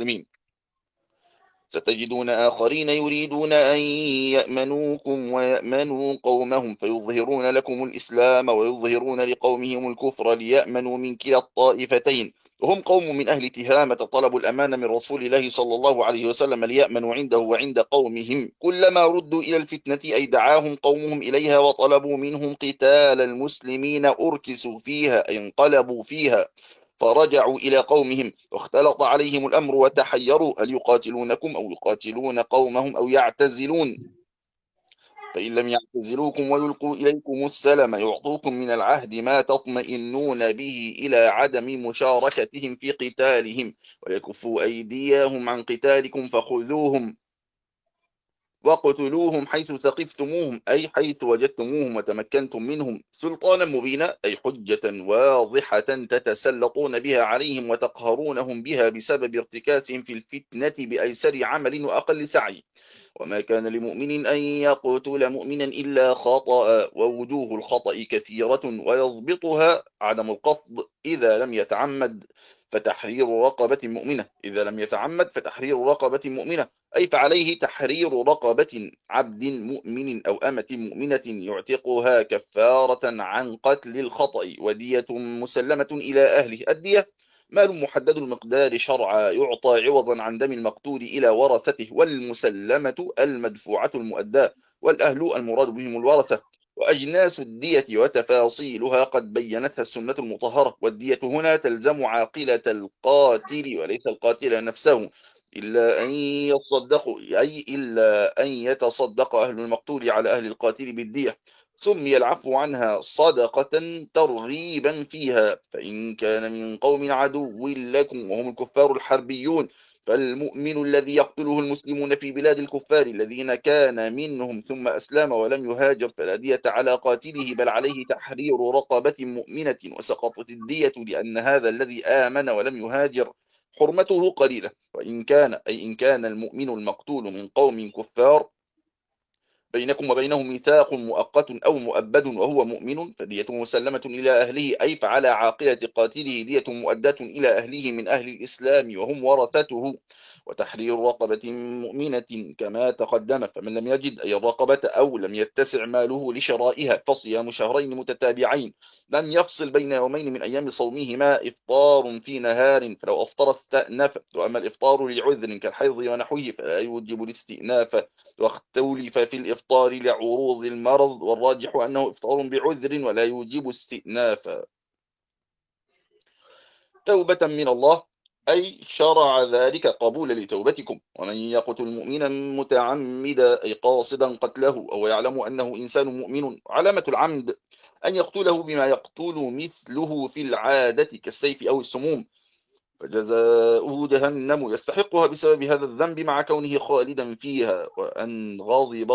ستجدون آخرين يريدون أن يأمنوكم ويأمنوا قومهم فيظهرون لكم الإسلام ويظهرون لقومهم الكفر ليأمنوا من كلا الطائفتين، وهم قوم من أهل تهامة طلبوا الأمان من رسول الله صلى الله عليه وسلم ليأمنوا عنده وعند قومهم، كلما ردوا إلى الفتنة أي دعاهم قومهم إليها وطلبوا منهم قتال المسلمين أركسوا فيها أي انقلبوا فيها، فرجعوا إلى قومهم واختلط عليهم الأمر وتحيروا هل يقاتلونكم أو يقاتلون قومهم أو يعتزلون، فإن لم يعتزلوكم ويلقوا إليكم السلام يعطوكم من العهد ما تطمئنون به إلى عدم مشاركتهم في قتالهم، ويكفوا أيديهم عن قتالكم فخذوهم واقتلوهم حيث ثقفتموهم أي حيث وجدتموهم وتمكنتم منهم، سلطانا مبينا أي حجة واضحة تتسلطون بها عليهم وتقهرونهم بها بسبب ارتكاسهم في الفتنة بأيسر عمل وأقل سعي. وما كان لمؤمن أن يقتل مؤمنا إلا خطأ، ووجوه الخطأ كثيرة ويضبطها عدم القصد إذا لم يتعمد، إذا لم يتعمد فتحرير رقبة مؤمنة، أي فعليه تحرير رقبة عبد مؤمن أو أمة مؤمنة يعتقها كفارة عن قتل الخطأ، ودية مسلمة إلى أهله. الدية مال محدد المقدار شرعا يعطى عوضا عن دم المقتول إلى ورثته، والمسلمة المدفوعة المؤداة، والأهل المراد بهم الورثة. وأجناس الدية وتفاصيلها قد بينتها السنة المطهرة، والدية هنا تلزم عاقلة القاتل وليس القاتل نفسه، إلا أن يتصدق أهل المقتول على أهل القاتل بالدية، سمي العفو عنها صدقة ترغيبا فيها، فإن كان من قوم عدو لكم وهم الكفار الحربيون، فالمؤمن الذي يقتله المسلمون في بلاد الكفار الذين كان منهم ثم أسلم ولم يهاجر فلا دية على قاتله، بل عليه تحرير رقبة مؤمنة، وسقطت الدية لأن هذا الذي آمن ولم يهاجر حرمته قليلة. إن كان المؤمن المقتول من قوم كفار بينكم وبينهم ميثاق مؤقت أو مؤبد وهو مؤمن فدية مسلمة إلى أهله، أي فعلى عاقلة قاتله دية مؤداة إلى أهله من أهل الإسلام وهم ورثته، وتحرير رقبة مؤمنة كما تقدم. فمن لم يجد أي الرقبة أو لم يتسع ماله لشرائها فصيام شهرين متتابعين لم يفصل بين يومين من أيام صومهما إفطار في نهار، فلو أفطر استأنف. وأما الإفطار لعذر كالحيض ونحوه فلا يوجب الاستئناف. واختلف في الإفطار لعروض المرض، والراجح أنه إفطار بعذر ولا يوجب استئنافا. توبة من الله أي شرع ذلك قبولا لتوبتكم. ومن يقتل مؤمنا متعمدا أي قاصدا قتله أو يعلم أنه إنسان مؤمن، علامة العمد أن يقتله بما يقتل مثله في العادة كالسيف أو السموم، فجزاؤه جهنم يستحقها بسبب هذا الذنب مع كونه خالدا فيها، وأن غضب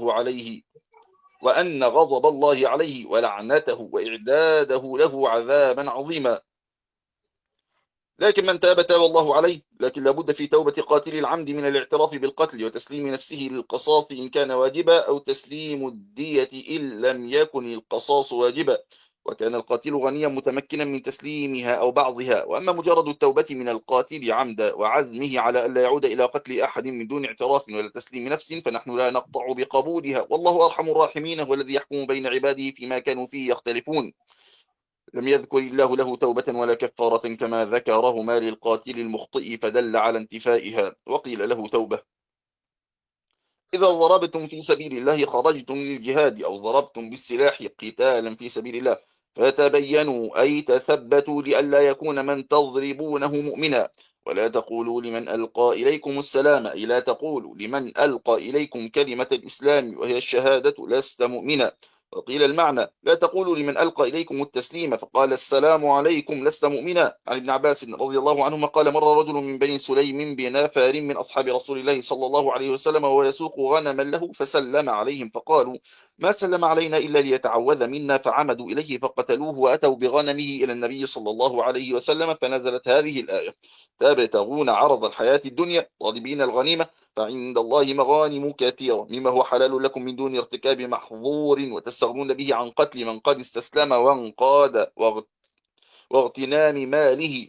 الله عليه ولعنته وإعداده له عذابا عظيما. لكن من تاب الله عليه، لكن لابد في توبة قاتل العمد من الاعتراف بالقتل وتسليم نفسه للقصاص إن كان واجبا، أو تسليم الدية إن لم يكن القصاص واجبا، وكان القاتل غنيا متمكنا من تسليمها أو بعضها. وأما مجرد التوبة من القاتل عمدا وعزمه على ألا يعود إلى قتل أحد من دون اعتراف ولا تسليم نفس فنحن لا نقطع بقبولها، والله أرحم الراحمين هو الذي يحكم بين عباده فيما كانوا فيه يختلفون. لم يذكر الله له توبة ولا كفارة كما ذكرهما للقاتل المخطئ فدل على انتفائها، وقيل له توبة. إذا ضربتم في سبيل الله خرجتم للجهاد أو ضربتم بالسلاح قتالا في سبيل الله فتبينوا أي تثبتوا لئلا يكون من تضربونه مؤمنا، ولا تقولوا لمن ألقى إليكم السلام، أي لا تقولوا لمن ألقى إليكم كلمة الإسلام وهي الشهادة لست مؤمنا. وقيل المعنى لا تقولوا لمن ألقى إليكم التسليم فقال السلام عليكم لست مؤمنا. عن ابن عباس رضي الله عنهما قال مر رجل من بني سليم بنفر من أصحاب رسول الله صلى الله عليه وسلم وهو يسوق غنما له فسلم عليهم فقالوا ما سلم علينا إلا ليتعوذ منا، فعمدوا إليه فقتلوه وأتوا بغنمه إلى النبي صلى الله عليه وسلم فنزلت هذه الآية تبتغون عرض الحياة الدنيا طالبين الغنيمة فعند الله مغانم كثيرة مما هو حلال لكم من دون ارتكاب محظور، وتستغنون به عن قتل من قد استسلم وانقاد واغتنام ماله.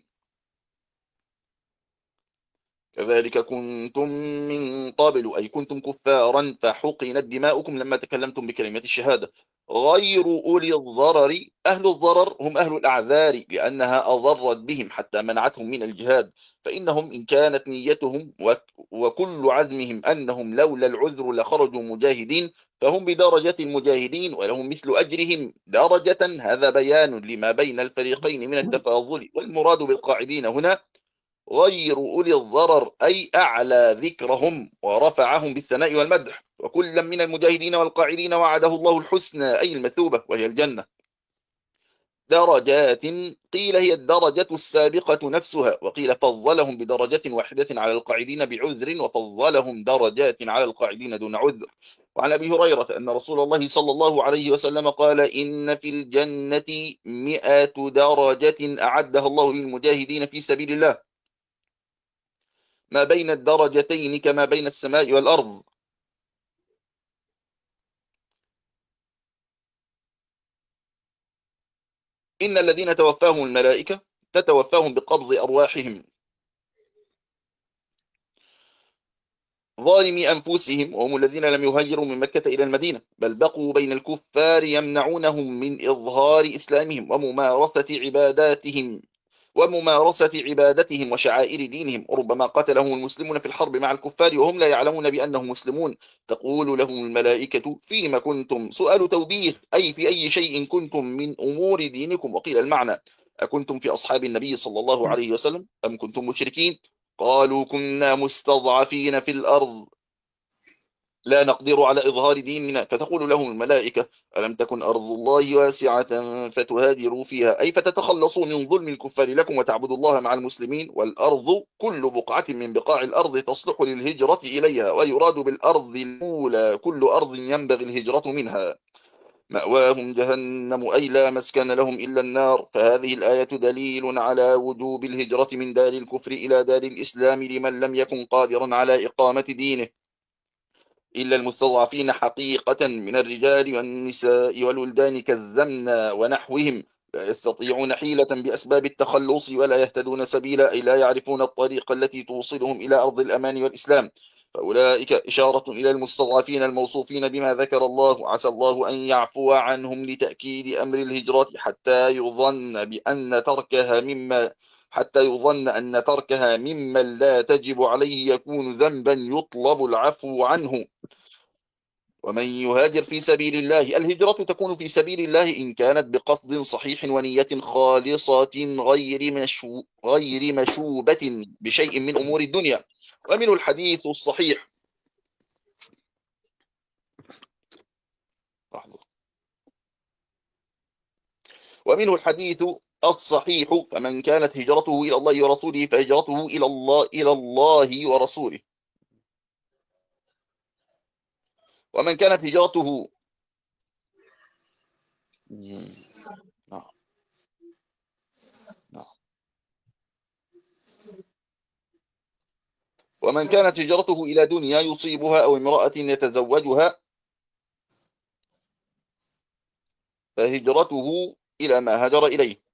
كذلك كنتم من قبل أي كنتم كفارا فحقنت دماؤكم لما تكلمتم بكلمة الشهادة. غير أولي الضرر، أهل الضرر هم أهل الأعذار لأنها أضرت بهم حتى منعتهم من الجهاد، فإنهم إن كانت نيتهم وكل عزمهم أنهم لولا العذر لخرجوا مجاهدين فهم بدرجة المجاهدين ولهم مثل أجرهم درجة. هذا بيان لما بين الفريقين من التفاضل، والمراد بالقاعدين هنا غير أولي الضرر أي أعلى ذكرهم ورفعهم بالثناء والمدح، وكلا من المجاهدين والقاعدين وعده الله الحسنى أي المثوبة وهي الجنة. درجات قيل هي الدرجة السابقة نفسها، وقيل فضلهم بدرجة واحدة على القاعدين بعذر وفضلهم درجات على القاعدين دون عذر. وعن أبي هريرة أن رسول الله صلى الله عليه وسلم قال إن في الجنة 100 درجة أعدها الله للمجاهدين في سبيل الله ما بين الدرجتين كما بين السماء والأرض. إن الذين توفاهم الملائكة تتوفاهم بقبض أرواحهم ظالمي أنفسهم، وهم الذين لم يهاجروا من مكة إلى المدينة بل بقوا بين الكفار يمنعونهم من إظهار إسلامهم وممارسة عبادتهم وشعائر دينهم، وربما قتلهم المسلمون في الحرب مع الكفار وهم لا يعلمون بأنهم مسلمون. تقول لهم الملائكة فيما كنتم، سؤال توبيخ أي في أي شيء كنتم من أمور دينكم. وقيل المعنى أكنتم في أصحاب النبي صلى الله عليه وسلم أم كنتم مشركين؟ قالوا كنا مستضعفين في الأرض لا نقدر على إظهار ديننا، فتقول لهم الملائكة ألم تكن أرض الله واسعة فتهاجروا فيها، أي فتتخلصوا من ظلم الكفار لكم وتعبدوا الله مع المسلمين. والأرض كل بقعة من بقاع الأرض تصلح للهجرة إليها، ويراد بالأرض الأولى كل أرض ينبغي الهجرة منها. مأواهم جهنم أي لا مسكن لهم إلا النار. فهذه الآية دليل على وجوب الهجرة من دار الكفر إلى دار الإسلام لمن لم يكن قادرا على إقامة دينه إلا المستضعفين حقيقة من الرجال والنساء والولدان كالزمنى ونحوهم لا يستطيعون حيلة بأسباب التخلص ولا يهتدون سبيلا، أي لا يعرفون الطريق التي توصلهم إلى أرض الأمان والإسلام. فأولئك إشارة إلى المستضعفين الموصوفين بما ذكر الله، عسى الله أن يعفو عنهم لتأكيد أمر الهجرة حتى يظن أن تركها ممن لا تجب عليه يكون ذنبا يطلب العفو عنه. ومن يهاجر في سبيل الله، الهجرة تكون في سبيل الله إن كانت بقصد صحيح ونية خالصة غير مشوبة بشيء من أمور الدنيا. ومنه الحديث الصحيح فمن كانت هجرته إلى الله ورسوله فهجرته إلى الله ورسوله. ومن كانت هجرته ومن كانت هجرته إلى دنيا يصيبها أو امرأة يتزوجها فهجرته إلى ما هاجر إليه.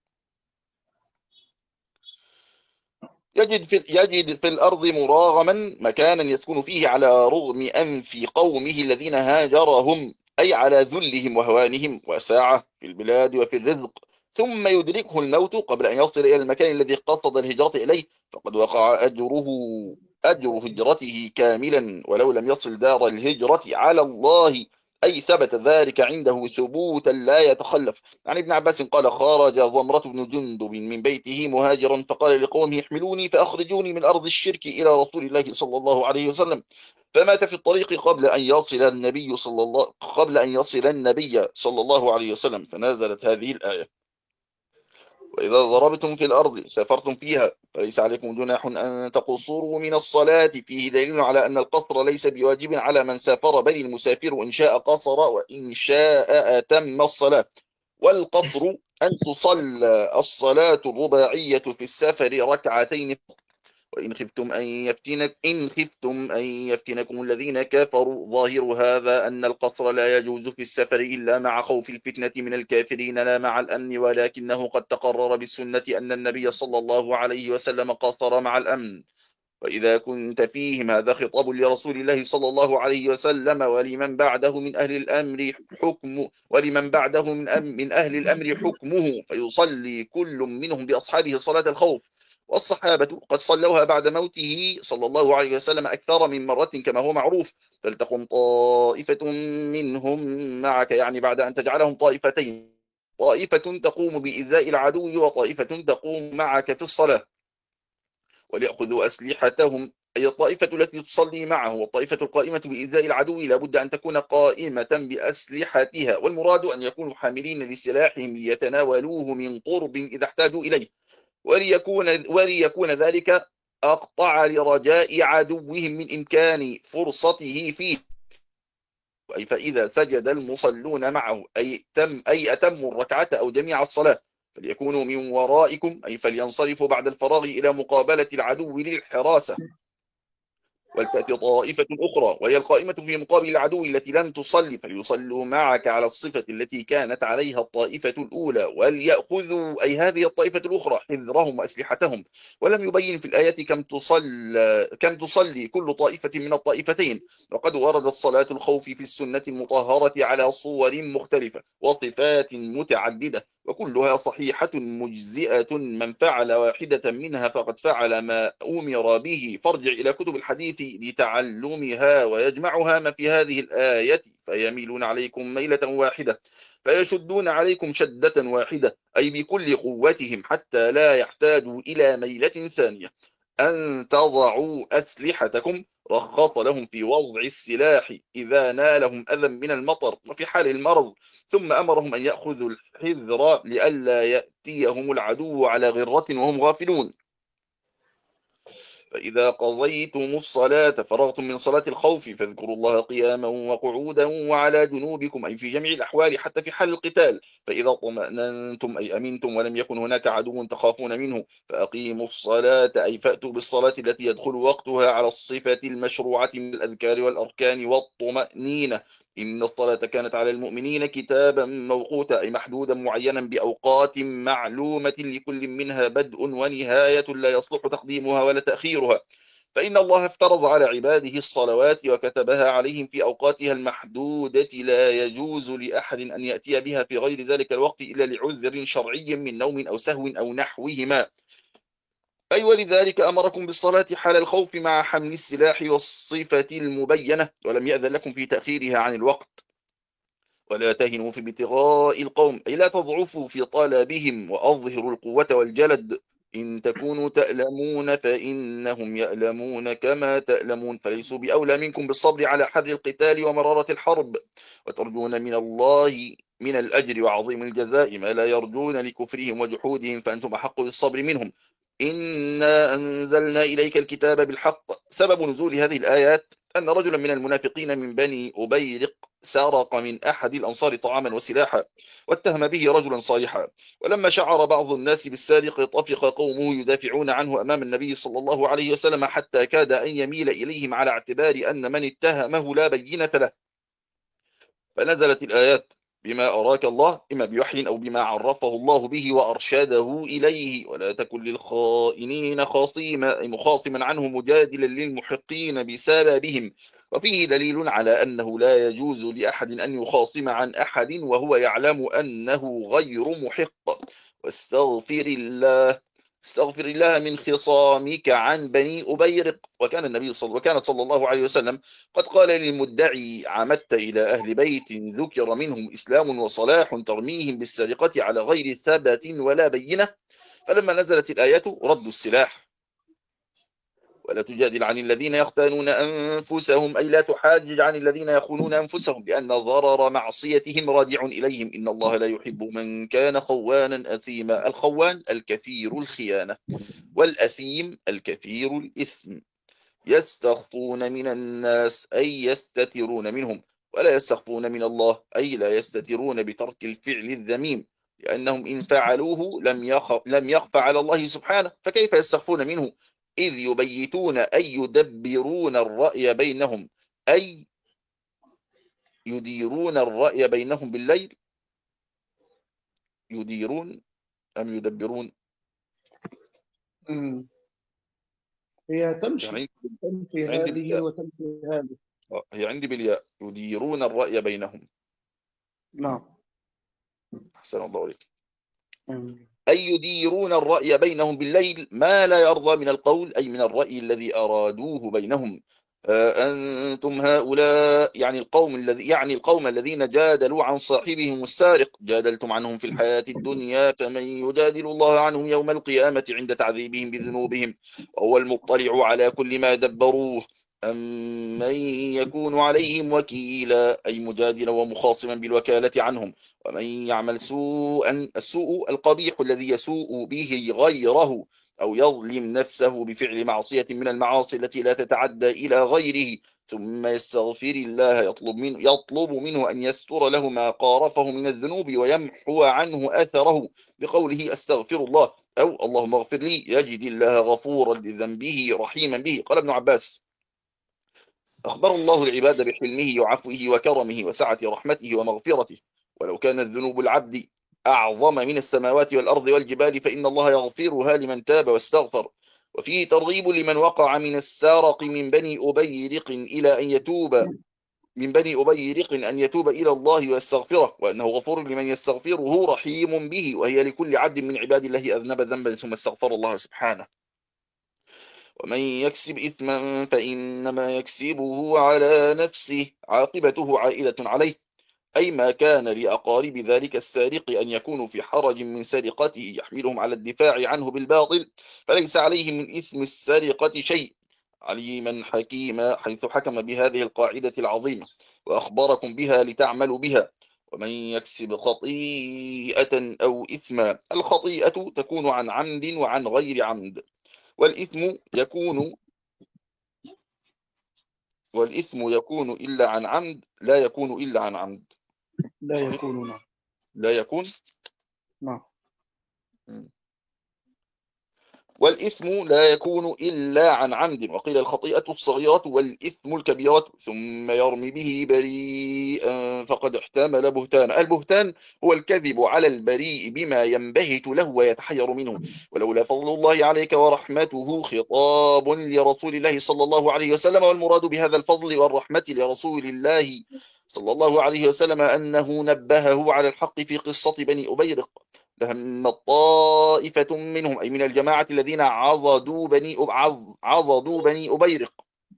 يجد في الأرض مراغما مكانا يسكن فيه على رغم أنف قومه الذين هاجرهم، أي على ذلهم وهوانهم، وساعة في البلاد وفي الرزق، ثم يدركه الموت قبل أن يصل إلى المكان الذي قصد الهجرة إليه، فقد وقع أجر هجرته كاملا ولو لم يصل دار الهجرة على الله، أي ثبت ذلك عنده ثبوتا لا يتخلف. عن ابن عباس قال: خرج ضمرة بن جندب من بيته مهاجرا فقال لقومه: احملوني فأخرجوني من أرض الشرك إلى رسول الله صلى الله عليه وسلم، فمات في الطريق قبل أن يصل النبي صلى الله عليه وسلم، فنزلت هذه الآية: وإذا ضربتم في الأرض سافرتم فيها فليس عليكم جناح أن تقصروا من الصلاة. فيه دليل على أن القصر ليس بواجب على من سافر، بل المسافر إن شاء قصر وإن شاء أتم الصلاة. والقصر أن تصلى الصلاة الرباعية في السفر ركعتين. وإن خفتم أن يفتنكم الذين كفروا، ظاهر هذا أن القصر لا يجوز في السفر إلا مع خوف الفتنة من الكافرين لا مع الأمن، ولكنه قد تقرر بالسنة أن النبي صلى الله عليه وسلم قصر مع الأمن. وإذا كنت فيهم، هذا خطاب لرسول الله صلى الله عليه وسلم ولمن بعده من أهل الأمر حكمه، فيصلي كل منهم بأصحابه صلاة الخوف. والصحابة قد صلوها بعد موته صلى الله عليه وسلم أكثر من مرة كما هو معروف. فلتقم طائفة منهم معك، يعني بعد أن تجعلهم طائفتين، طائفة تقوم بإيذاء العدو وطائفة تقوم معك في الصلاة، وليأخذوا أسلحتهم، أي الطائفة التي تصلي معه. والطائفة القائمة بإيذاء العدو لا بد أن تكون قائمة بأسلحتها، والمراد أن يكونوا حاملين لسلاحهم ليتناولوه من قرب إذا احتاجوا إليه، وليكون ذلك أقطع لرجاء عدوهم من إمكان فرصته فيه. فإذا سجد المصلون معه أي أتموا الركعة أو جميع الصلاة فليكونوا من ورائكم، أي فلينصرفوا بعد الفراغ إلى مقابلة العدو للحراسة. ولتأتي طائفة أخرى وهي القائمة في مقابل العدو التي لم تصلي فليصلوا معك على الصفة التي كانت عليها الطائفة الأولى، وليأخذوا أي هذه الطائفة الأخرى حذرهم وأسلحتهم. ولم يبين في الآية كم تصلي كل طائفة من الطائفتين، وقد وردت صلاة الخوف في السنة المطهرة على صور مختلفة وصفات متعددة، وكلها صحيحة مجزئة. من فعل واحدة منها فقد فعل ما أمر به. فارجع إلى كتب الحديث لتعلمها ويجمعها ما في هذه الآية، فيميلون عليكم ميلة واحدة، فيشدون عليكم شدة واحدة، أي بكل قوتهم حتى لا يحتاجوا إلى ميلة ثانية. أن تضعوا أسلحتكم، رخص لهم في وضع السلاح إذا نالهم أذى من المطر وفي حال المرض، ثم أمرهم أن يأخذوا الحذر لئلا يأتيهم العدو على غرة وهم غافلون. فإذا قضيتم الصلاة فرغتم من صلاة الخوف فاذكروا الله قياما وقعودا وعلى جنوبكم، أي في جميع الأحوال حتى في حال القتال. فإذا اطمأننتم أي أمنتم ولم يكن هناك عدو تخافون منه فأقيموا الصلاة، أي فأتوا بالصلاة التي يدخل وقتها على الصفة المشروعة من الأذكار والأركان والطمأنينة. إن الصلاة كانت على المؤمنين كتابا موقوتا، أي محدودا معينا بأوقات معلومة لكل منها بدء ونهاية لا يصلح تقديمها ولا تأخيرها. فإن الله افترض على عباده الصلوات وكتبها عليهم في أوقاتها المحدودة، لا يجوز لأحد أن يأتي بها في غير ذلك الوقت إلا لعذر شرعي من نوم أو سهو أو نحوهما. أي ولذلك أمركم بالصلاة حال الخوف مع حمل السلاح والصفة المبينة، ولم يأذن لكم في تأخيرها عن الوقت. ولا تهنوا في ابتغاء القوم، أي لا تضعفوا في طلبهم، وأظهروا القوة والجلد. إن تكونوا تألمون فإنهم يألمون كما تألمون، فليسوا بأولى منكم بالصبر على حر القتال ومرارة الحرب، وترجون من الله من الأجر وعظيم الجزاء ما لا يرجون لكفرهم وجحودهم، فأنتم أحق بالصبر منهم. إنا أنزلنا إليك الكتاب بالحق. سبب نزول هذه الآيات أن رجلا من المنافقين من بني أبيرق سرق من أحد الأنصار طعاما وسلاحا، واتهم به رجلا صالحا. ولما شعر بعض الناس بالسارق طفق قومه يدافعون عنه أمام النبي صلى الله عليه وسلم، حتى كاد أن يميل إليهم على اعتبار أن من اتهمه لا بينة له. فنزلت الآيات بما أراك الله، إما بوحي أو بما عرفه الله به وأرشده إليه. ولا تكن للخائنين خاصيما، أي مخاصما عنه مجادلا للمحقين بسببهم. وفيه دليل على أنه لا يجوز لأحد أن يخاصم عن أحد وهو يعلم أنه غير محق. واستغفر الله من خصامك عن بني أبيرق. وكان صلى الله عليه وسلم قد قال للمدعي: عمدت إلى أهل بيت ذكر منهم إسلام وصلاح ترميهم بالسرقة على غير ثبت ولا بينة. فلما نزلت الآيات ردوا السلاح. ولا تجادل عن الذين يختانون أنفسهم، أي لا تحاجج عن الذين يخونون أنفسهم، لأن ضرر معصيتهم راجع إليهم. إن الله لا يحب من كان خوانا أثيما. الخوان الكثير الخيانة، والأثيم الكثير الإثم. يستخفون من الناس، أي يستترون منهم، ولا يستخفون من الله، أي لا يستترون بترك الفعل الذميم، لأنهم إن فعلوه لم يخف على الله سبحانه، فكيف يستخفون منه؟ إذ يبيتون أي يدبرون الرأي بينهم، أي يديرون الرأي بينهم بالليل. يديرون أم يدبرون؟ هي تمشي يعني تمشي عندي هذه بالياء. وتمشي هذه. هي عندي بالياء، يديرون الرأي بينهم. نعم. أحسن الله عليك. مم. أي يديرون الرأي بينهم بالليل ما لا يرضى من القول، أي من الرأي الذي أرادوه بينهم. أنتم هؤلاء، يعني القوم الذين جادلوا عن صاحبهم السارق، جادلتم عنهم في الحياة الدنيا، فمن يجادل الله عنهم يوم القيامة عند تعذيبهم بذنوبهم، وهو المطلع على كل ما دبروه. أمن يكون عليهم وكيلا، أي مجادلا ومخاصما بالوكالة عنهم. ومن يعمل السوء القبيح الذي يسوء به غيره، أو يظلم نفسه بفعل معصية من المعاصي التي لا تتعدى إلى غيره، ثم يستغفر الله، يطلب منه أن يستر له ما قارفه من الذنوب ويمحو عنه أثره بقوله أستغفر الله، أو اللهم اغفر لي، يجد الله غفورا لذنبه رحيما به. قال ابن عباس: أخبر الله العباد بحلمه وعفوه وكرمه وسعة رحمته ومغفرته، ولو كانت ذنوب العبد أعظم من السماوات والأرض والجبال فإن الله يغفرها لمن تاب واستغفر. وفيه ترغيب لمن وقع من السارق من بني أبيرق أن يتوب إلى الله ويستغفره، وأنه غفور لمن يستغفره رحيم به. وهي لكل عبد من عباد الله أذنب ذنبا ثم استغفر الله سبحانه. ومن يكسب إثما فإنما يكسبه على نفسه، عاقبته عائدة عليه، أي ما كان لأقارب ذلك السارق أن يكونوا في حرج من سرقته يحملهم على الدفاع عنه بالباطل، فليس عليهم من إثم السرقة شيء. عليما حكيما، حيث حكم بهذه القاعدة العظيمة وأخبركم بها لتعملوا بها. ومن يكسب خطيئة أو إثما، الخطيئة تكون عن عمد وعن غير عمد، والإثم يكون إلا عن عمد، لا يكون إلا عن عمد. لا يكون. نعم. لا يكون. نعم. والإثم لا يكون إلا عن عمد. وقيل الخطيئة الصغيرة والإثم الكبيرة، ثم يرمي به بريئا فقد احتمل بهتان. البهتان هو الكذب على البريء بما ينبهت له ويتحير منه. ولولا فضل الله عليك ورحمته خطاب لرسول الله صلى الله عليه وسلم، والمراد بهذا الفضل والرحمة لرسول الله صلى الله عليه وسلم أنه نبهه على الحق في قصة بني أبيرق. لهم طائفة منهم، أي من الجماعة الذين عضدوا بني أبيرق،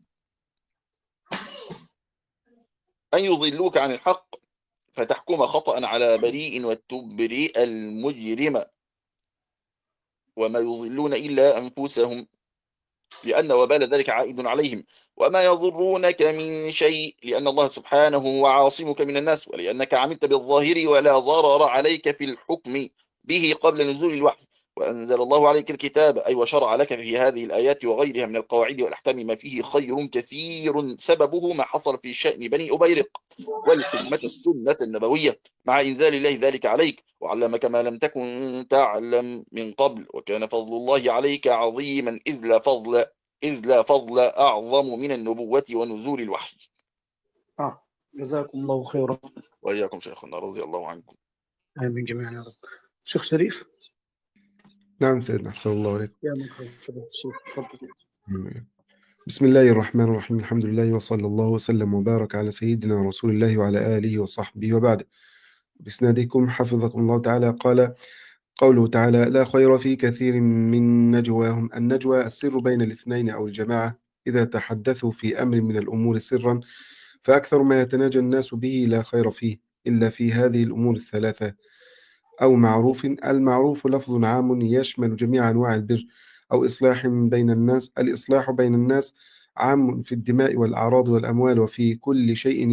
أن يضلوك عن الحق فتحكم خطأ على بريء وتبرئ المجرم، وما يضلون إلا أنفسهم، لأن وبال ذلك عائد عليهم. وما يضرونك من شيء، لأن الله سبحانه هو عاصمك من الناس، ولأنك عملت بالظاهر ولا ضرر عليك في الحكم به قبل نزول الوحي. وأنزل الله عليك الكتاب، أي وشرع لك في هذه الآيات وغيرها من القواعد والأحكام ما فيه خير كثير، سببه ما حصل في شأن بني أبيرق والحكمة السنة النبوية، مع إنزال الله ذلك عليك، وعلمك ما لم تكن تعلم من قبل، وكان فضل الله عليك عظيما، إذ لا فضل أعظم من النبوة ونزول الوحي. جزاكم الله خيرا. وإياكم شيخنا، رضي الله عنكم. آمين جميعا يا رب. شيخ شريف. نعم سيدنا، أحسن الله عليكم. يا من خير الشيخ. بسم الله الرحمن الرحيم، الحمد لله وصلى الله وسلم وبارك على سيدنا رسول الله وعلى آله وصحبه وبعد. بإسنادكم حفظكم الله تعالى. قال قوله تعالى: لا خير في كثير من نجواهم. النجوى السر بين الاثنين أو الجماعة إذا تحدثوا في أمر من الأمور سرا، فأكثر ما يتناجى الناس به لا خير فيه إلا في هذه الأمور الثلاثة أو معروف. المعروف لفظ عام يشمل جميع أنواع البر أو إصلاح بين الناس. الإصلاح بين الناس عام في الدماء والأعراض والأموال وفي كل شيء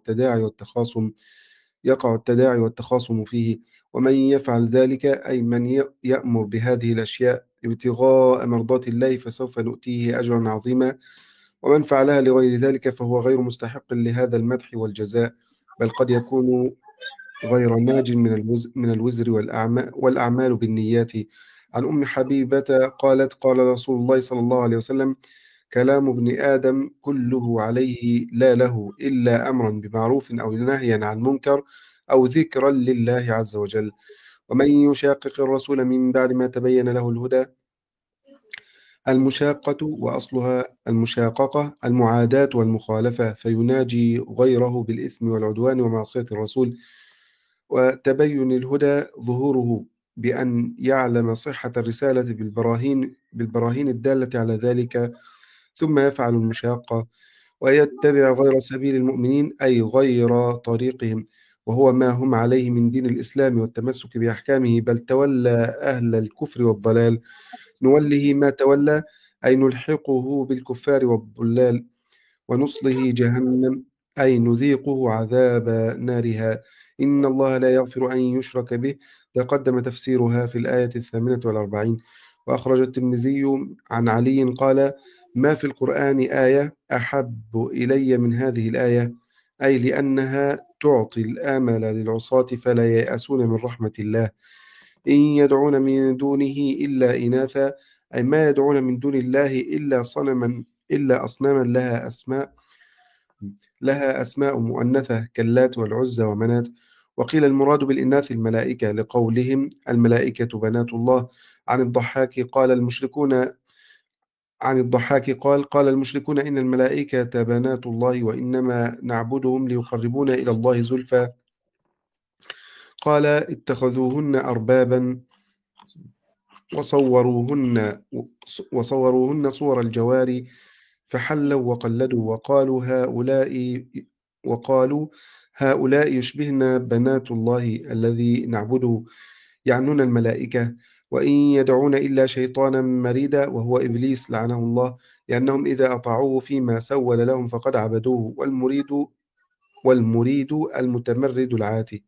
يقع التداعي والتخاصم فيه. ومن يفعل ذلك، أي من يأمر بهذه الأشياء ابتغاء مرضات الله، فسوف نؤتيه أجرا عظيما. ومن فعلها لغير ذلك فهو غير مستحق لهذا المدح والجزاء، بل قد يكون غير ناج من الوزر والأعمال بالنيات. عن أم حبيبة قالت: قال رسول الله صلى الله عليه وسلم: كلام ابن آدم كله عليه، لا له إلا أمرا بمعروف أو نهيا عن منكر أو ذكرا لله عز وجل. ومن يشاقق الرسول من بعد ما تبين له الهدى. المشاقة وأصلها المشاققة المعاداة والمخالفة، فيناجي غيره بالإثم والعدوان ومعصية الرسول. وتبين الهدى ظهوره بأن يعلم صحة الرسالة بالبراهين الدالة على ذلك، ثم يفعل المشاقة ويتبع غير سبيل المؤمنين، أي غير طريقهم، وهو ما هم عليه من دين الإسلام والتمسك بأحكامه، بل تولى أهل الكفر والضلال نوله ما تولى، أي نلحقه بالكفار والضلال، ونصله جهنم، أي نذيقه عذاب نارها. إن الله لا يغفر أن يشرك به. تقدم تفسيرها في الآية 48. وأخرج الترمذي عن علي قال: ما في القرآن آية أحب إلي من هذه الآية، أي لأنها تعطي الآمل للعصاة فلا ييأسون من رحمة الله. إن يدعون من دونه إلا إناثا، أي ما يدعون من دون الله إلا أصناما لها أسماء مؤنثة كاللات والعزى ومنات. وقيل المراد بالإناث الملائكة، لقولهم الملائكة بنات الله. عن الضحاك قال المشركون إن الملائكة بنات الله، وإنما نعبدهم ليقربونا إلى الله زلفى. قال: اتخذوهن أربابا وصوروهن صور الجواري، فحلوا وقلدوا، وقالوا هؤلاء يشبهن بنات الله الذي نعبده، يعنون الملائكة. وإن يدعون إلا شيطانا مريدا، وهو إبليس لعنه الله، لأنهم إذا أطاعوه فيما سول لهم فقد عبدوه. والمريد المتمرد العاتي.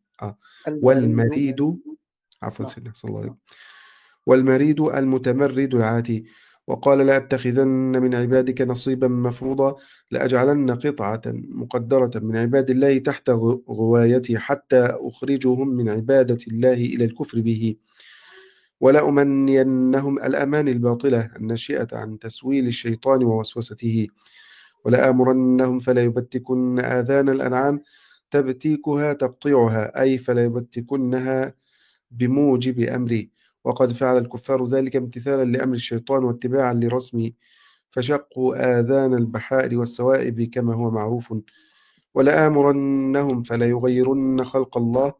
والمريد عفوا سيدنا صلى الله عليه وسلم. والمريد المتمرد العاتي. وقال لأتخذن من عبادك نصيبا مفروضا لأجعلن قطعة مقدرة من عباد الله تحت غوايتي حتى أخرجهم من عبادة الله إلى الكفر به ولأمنينهم الأمان الباطلة الناشئة عن تسويل الشيطان ووسوسته ولآمرنهم فلا يبتكن آذان الأنعام تبتيكها تقطيعها أي فلا يبتكنها بموجب أمري وقد فعل الكفار ذلك امتثالا لأمر الشيطان واتباعا لرسمه فشقوا آذان البحائر والسوائب كما هو معروف ولآمرنهم فلا يغيرن خلق الله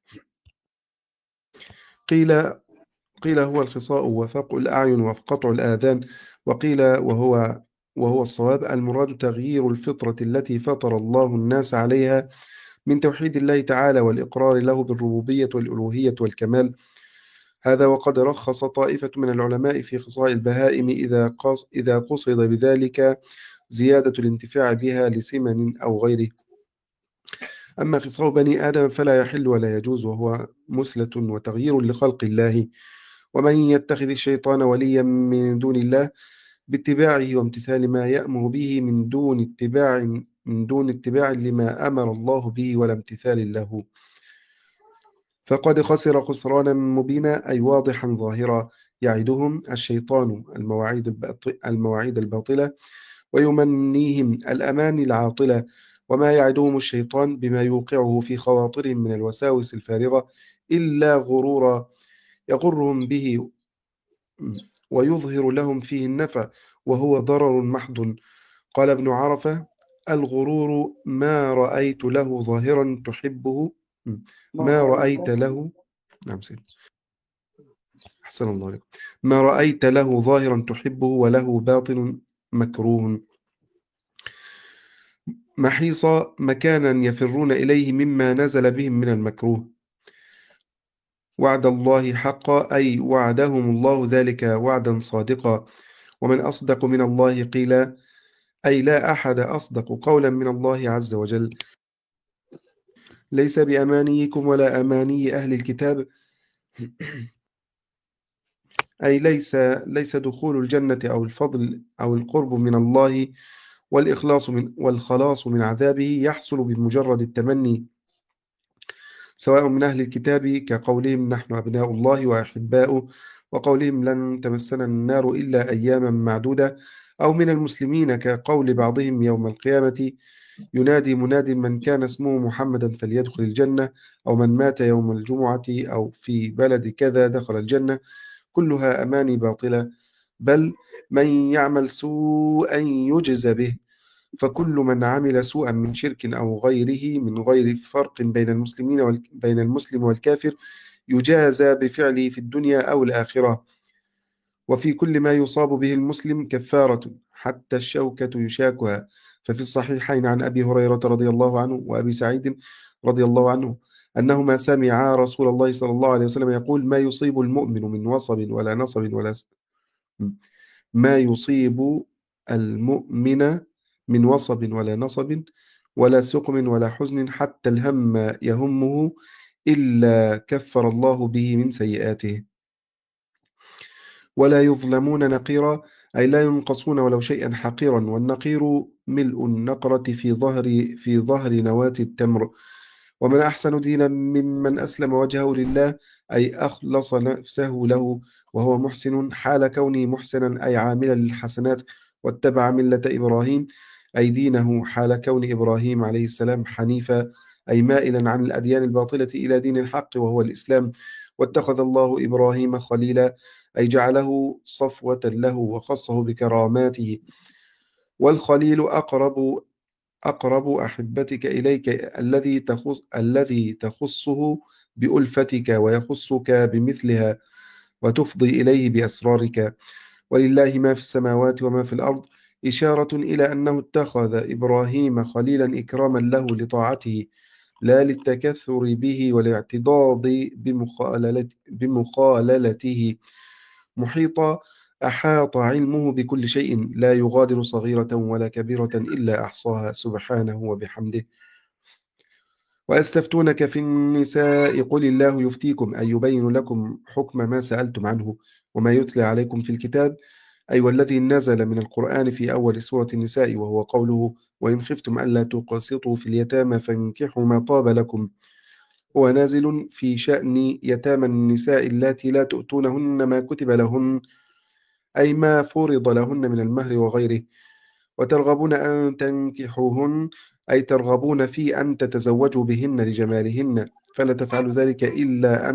قيل هو الخصاء وفقع الأعين وقطع الآذان وقيل وهو الصواب المراد تغيير الفطرة التي فطر الله الناس عليها من توحيد الله تعالى والإقرار له بالربوبية والألوهية والكمال هذا وقد رخص طائفة من العلماء في خصاء البهائم إذا قصد بذلك زيادة الانتفاع بها لسمن أو غيره أما خصاء بني آدم فلا يحل ولا يجوز وهو مثلة وتغيير لخلق الله ومن يتخذ الشيطان وليا من دون الله باتباعه وامتثال ما يأمر به من دون اتباع لما أمر الله به ولا امتثال له فقد خسر خسرانا مبينا أي واضحا ظاهرا يعدهم الشيطان المواعيد الباطلة ويمنيهم الأماني العاطلة وما يعدهم الشيطان بما يوقعه في خواطرهم من الوساوس الفارغة إلا غرورا يغرهم به ويظهر لهم فيه النفع وهو ضرر محض قال ابن عرفة الغرور ما رأيت له ظاهرا تحبه ما رأيت له نعم سيد أحسن الله عليكم ما رأيت له ظاهرا تحبه وله باطن مكروه محيص مكانا يفرون إليه مما نزل بهم من المكروه وعد الله حقا أي وعدهم الله ذلك وعدا صادقا ومن أصدق من الله قيلا أي لا أحد أصدق قولا من الله عز وجل ليس بأمانيكم ولا أماني أهل الكتاب أي ليس دخول الجنة أو الفضل أو القرب من الله والخلاص من عذابه يحصل بمجرد التمني سواء من أهل الكتاب كقولهم نحن أبناء الله وأحباؤه وقولهم لن تمسنا النار إلا أياما معدودة أو من المسلمين كقول بعضهم يوم القيامة ينادي مناد من كان اسمه محمدا فليدخل الجنة أو من مات يوم الجمعة أو في بلد كذا دخل الجنة كلها أماني باطلة بل من يعمل سوءا يجز به فكل من عمل سوءا من شرك أو غيره من غير فرق بين المسلم والكافر يجازى بفعله في الدنيا أو الآخرة وفي كل ما يصاب به المسلم كفارة حتى الشوكة يشاكها ففي الصحيحين عن أبي هريرة رضي الله عنه وأبي سعيد رضي الله عنه أنهما سمعا رسول الله صلى الله عليه وسلم يقول ما يصيب المؤمن من وصب ولا نصب ما يصيب المؤمن من وصب ولا نصب ولا سقم ولا حزن حتى الهم يهمه إلا كفر الله به من سيئاته ولا يظلمون نقيرا أي لا ينقصون ولو شيئا حقيرا والنقير ملء النقرة في ظهر نواة التمر ومن أحسن دينا ممن أسلم وجهه لله أي أخلص نفسه له وهو محسن حال كونه محسنا أي عاملا للحسنات واتبع ملة إبراهيم أي دينه حال كون إبراهيم عليه السلام حنيفا أي مائلا عن الأديان الباطلة إلى دين الحق وهو الإسلام واتخذ الله إبراهيم خليلا أي جعله صفوة له وخصه بكراماته والخليل أقرب أحبتك إليك الذي تخصه بألفتك ويخصك بمثلها وتفضي إليه بأسرارك ولله ما في السماوات وما في الأرض إشارة إلى أنه اتخذ إبراهيم خليلا إكراما له لطاعته لا للتكثر به والاعتضاض بمخاللته محيطا أحاط علمه بكل شيء لا يغادر صغيرة ولا كبيرة إلا أحصاها سبحانه وبحمده ويستفتونك في النساء قل الله يفتيكم أن يبين لكم حكم ما سألتم عنه وما يتلى عليكم في الكتاب أي والذي نزل من القرآن في أول سورة النساء، وهو قوله: وإن خفتم ألا تقسطوا في اليتامى فانكحوا ما طاب لكم. هو نازل في شأن يتامى النساء اللاتي لا تؤتونهن ما كتب لهن، أي ما فرض لهن من المهر وغيره، وترغبون أن تنكحوهن، أي ترغبون في أن تتزوجوا بهن لجمالهن، فلا تفعلوا ذلك إلا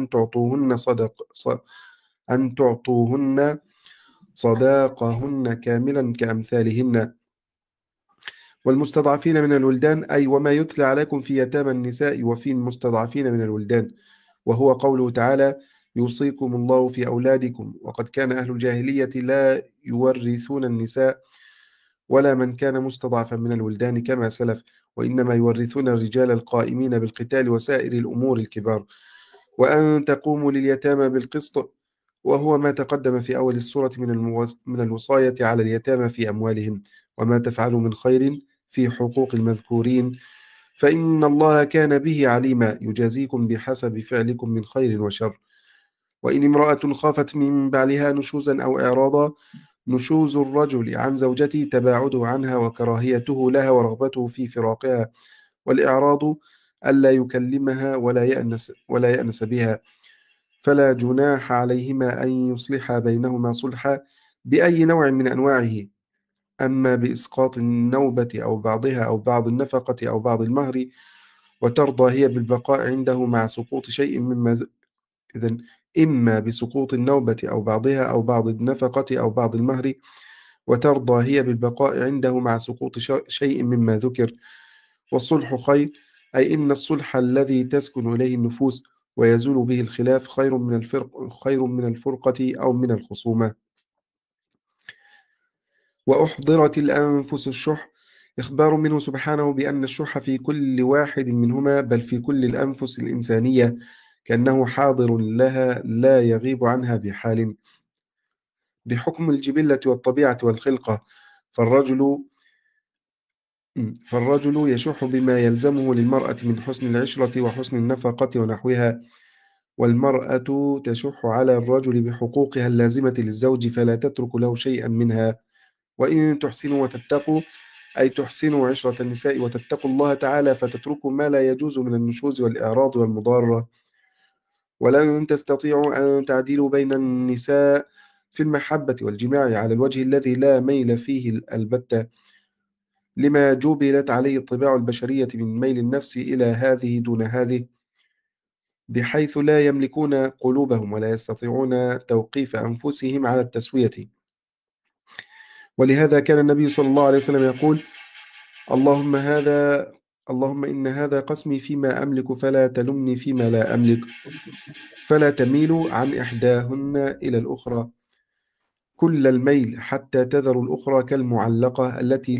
أن تعطوهن صداقهن كاملا كأمثالهن. والمستضعفين من الولدان، أي وما يتلى عليكم في يتامى النساء وفي المستضعفين من الولدان، وهو قوله تعالى: يوصيكم الله في أولادكم، وقد كان أهل الجاهلية لا يورثون النساء ولا من كان مستضعفا من الولدان كما سلف، وإنما يورثون الرجال القائمين بالقتال وسائر الأمور الكبار. وأن تقوموا لليتامى بالقسط، وهو ما تقدم في أول السورة من الوصاية على اليتامى في أموالهم. وما تفعلوا من خير في حقوق المذكورين فإن الله كان به عليما، يجازيكم بحسب فعلكم من خير وشر. وإن امرأة خافت من بعلها نشوزا أو إعراضا، نشوز الرجل عن زوجته تباعده عنها وكراهيته لها ورغبته في فراقها، والإعراض ألا يكلمها ولا يأنس بها، فلا جناح عليهما أن يصلحا بينهما صلحا بأي نوع من أنواعه. أما بإسقاط النوبة أو بعضها أو بعض النفقة أو بعض المهر، وترضى هي بالبقاء عنده مع سقوط شيء مما إذن إما بسقوط النوبة أو بعضها أو بعض النفقة أو بعض المهر، وترضى هي بالبقاء عنده مع سقوط شيء مما ذكر. والصلح خير، أي إن الصلح الذي تسكن إليه النفوس ويزول به الخلاف خير من الفرقة أو من الخصومة. وأحضرت الأنفس الشح، إخبار منه سبحانه بأن الشح في كل واحد منهما، بل في كل الأنفس الإنسانية، كأنه حاضر لها لا يغيب عنها بحال، بحكم الجبلة والطبيعة والخلقة. فالرجل يشح بما يلزمه للمرأة من حسن العشرة وحسن النفقة ونحوها، والمرأة تشح على الرجل بحقوقها اللازمة للزوج فلا تترك له شيئا منها. وإن تحسنوا وتتقوا، أي تحسنوا عشرة النساء وتتقوا الله تعالى، فتتركوا ما لا يجوز من النشوز والإعراض والمضارة. ولن تستطيعوا أن تعديلوا بين النساء في المحبة والجماع على الوجه الذي لا ميل فيه البتة، لما جبلت عليه الطباع البشرية من ميل النفس إلى هذه دون هذه، بحيث لا يملكون قلوبهم ولا يستطيعون توقيف أنفسهم على التسوية. ولهذا كان النبي صلى الله عليه وسلم يقول: اللهم إن هذا قسمي فيما أملك فلا تلمني فيما لا أملك، فلا تميلوا عن إحداهن إلى الأخرى كل الميل حتى تذر الأخرى كالمعلقة التي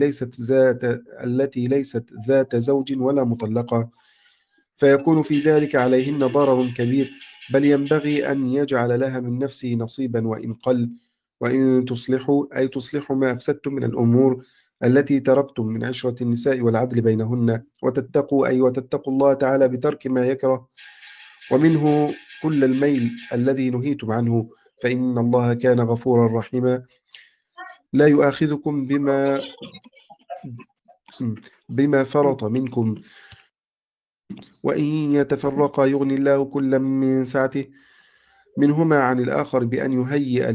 ليست ذات زوج ولا مطلقة، فيكون في ذلك عليهن ضرر كبير، بل ينبغي أن يجعل لها من نفسه نصيبا وإن قل. وإن تصلحوا، أي تصلحوا ما أفسدتم من الأمور التي تركتم من عشرة النساء والعدل بينهن، وتتقوا، أي وتتقوا الله تعالى بترك ما يكره، ومنه كل الميل الذي نهيتم عنه، فإن الله كان غفورا رحيما، لا يؤاخذكم بما فرط منكم، وإن يتفرقا يغني الله كلا من سعته، منهما عن الآخر بأن يهيئ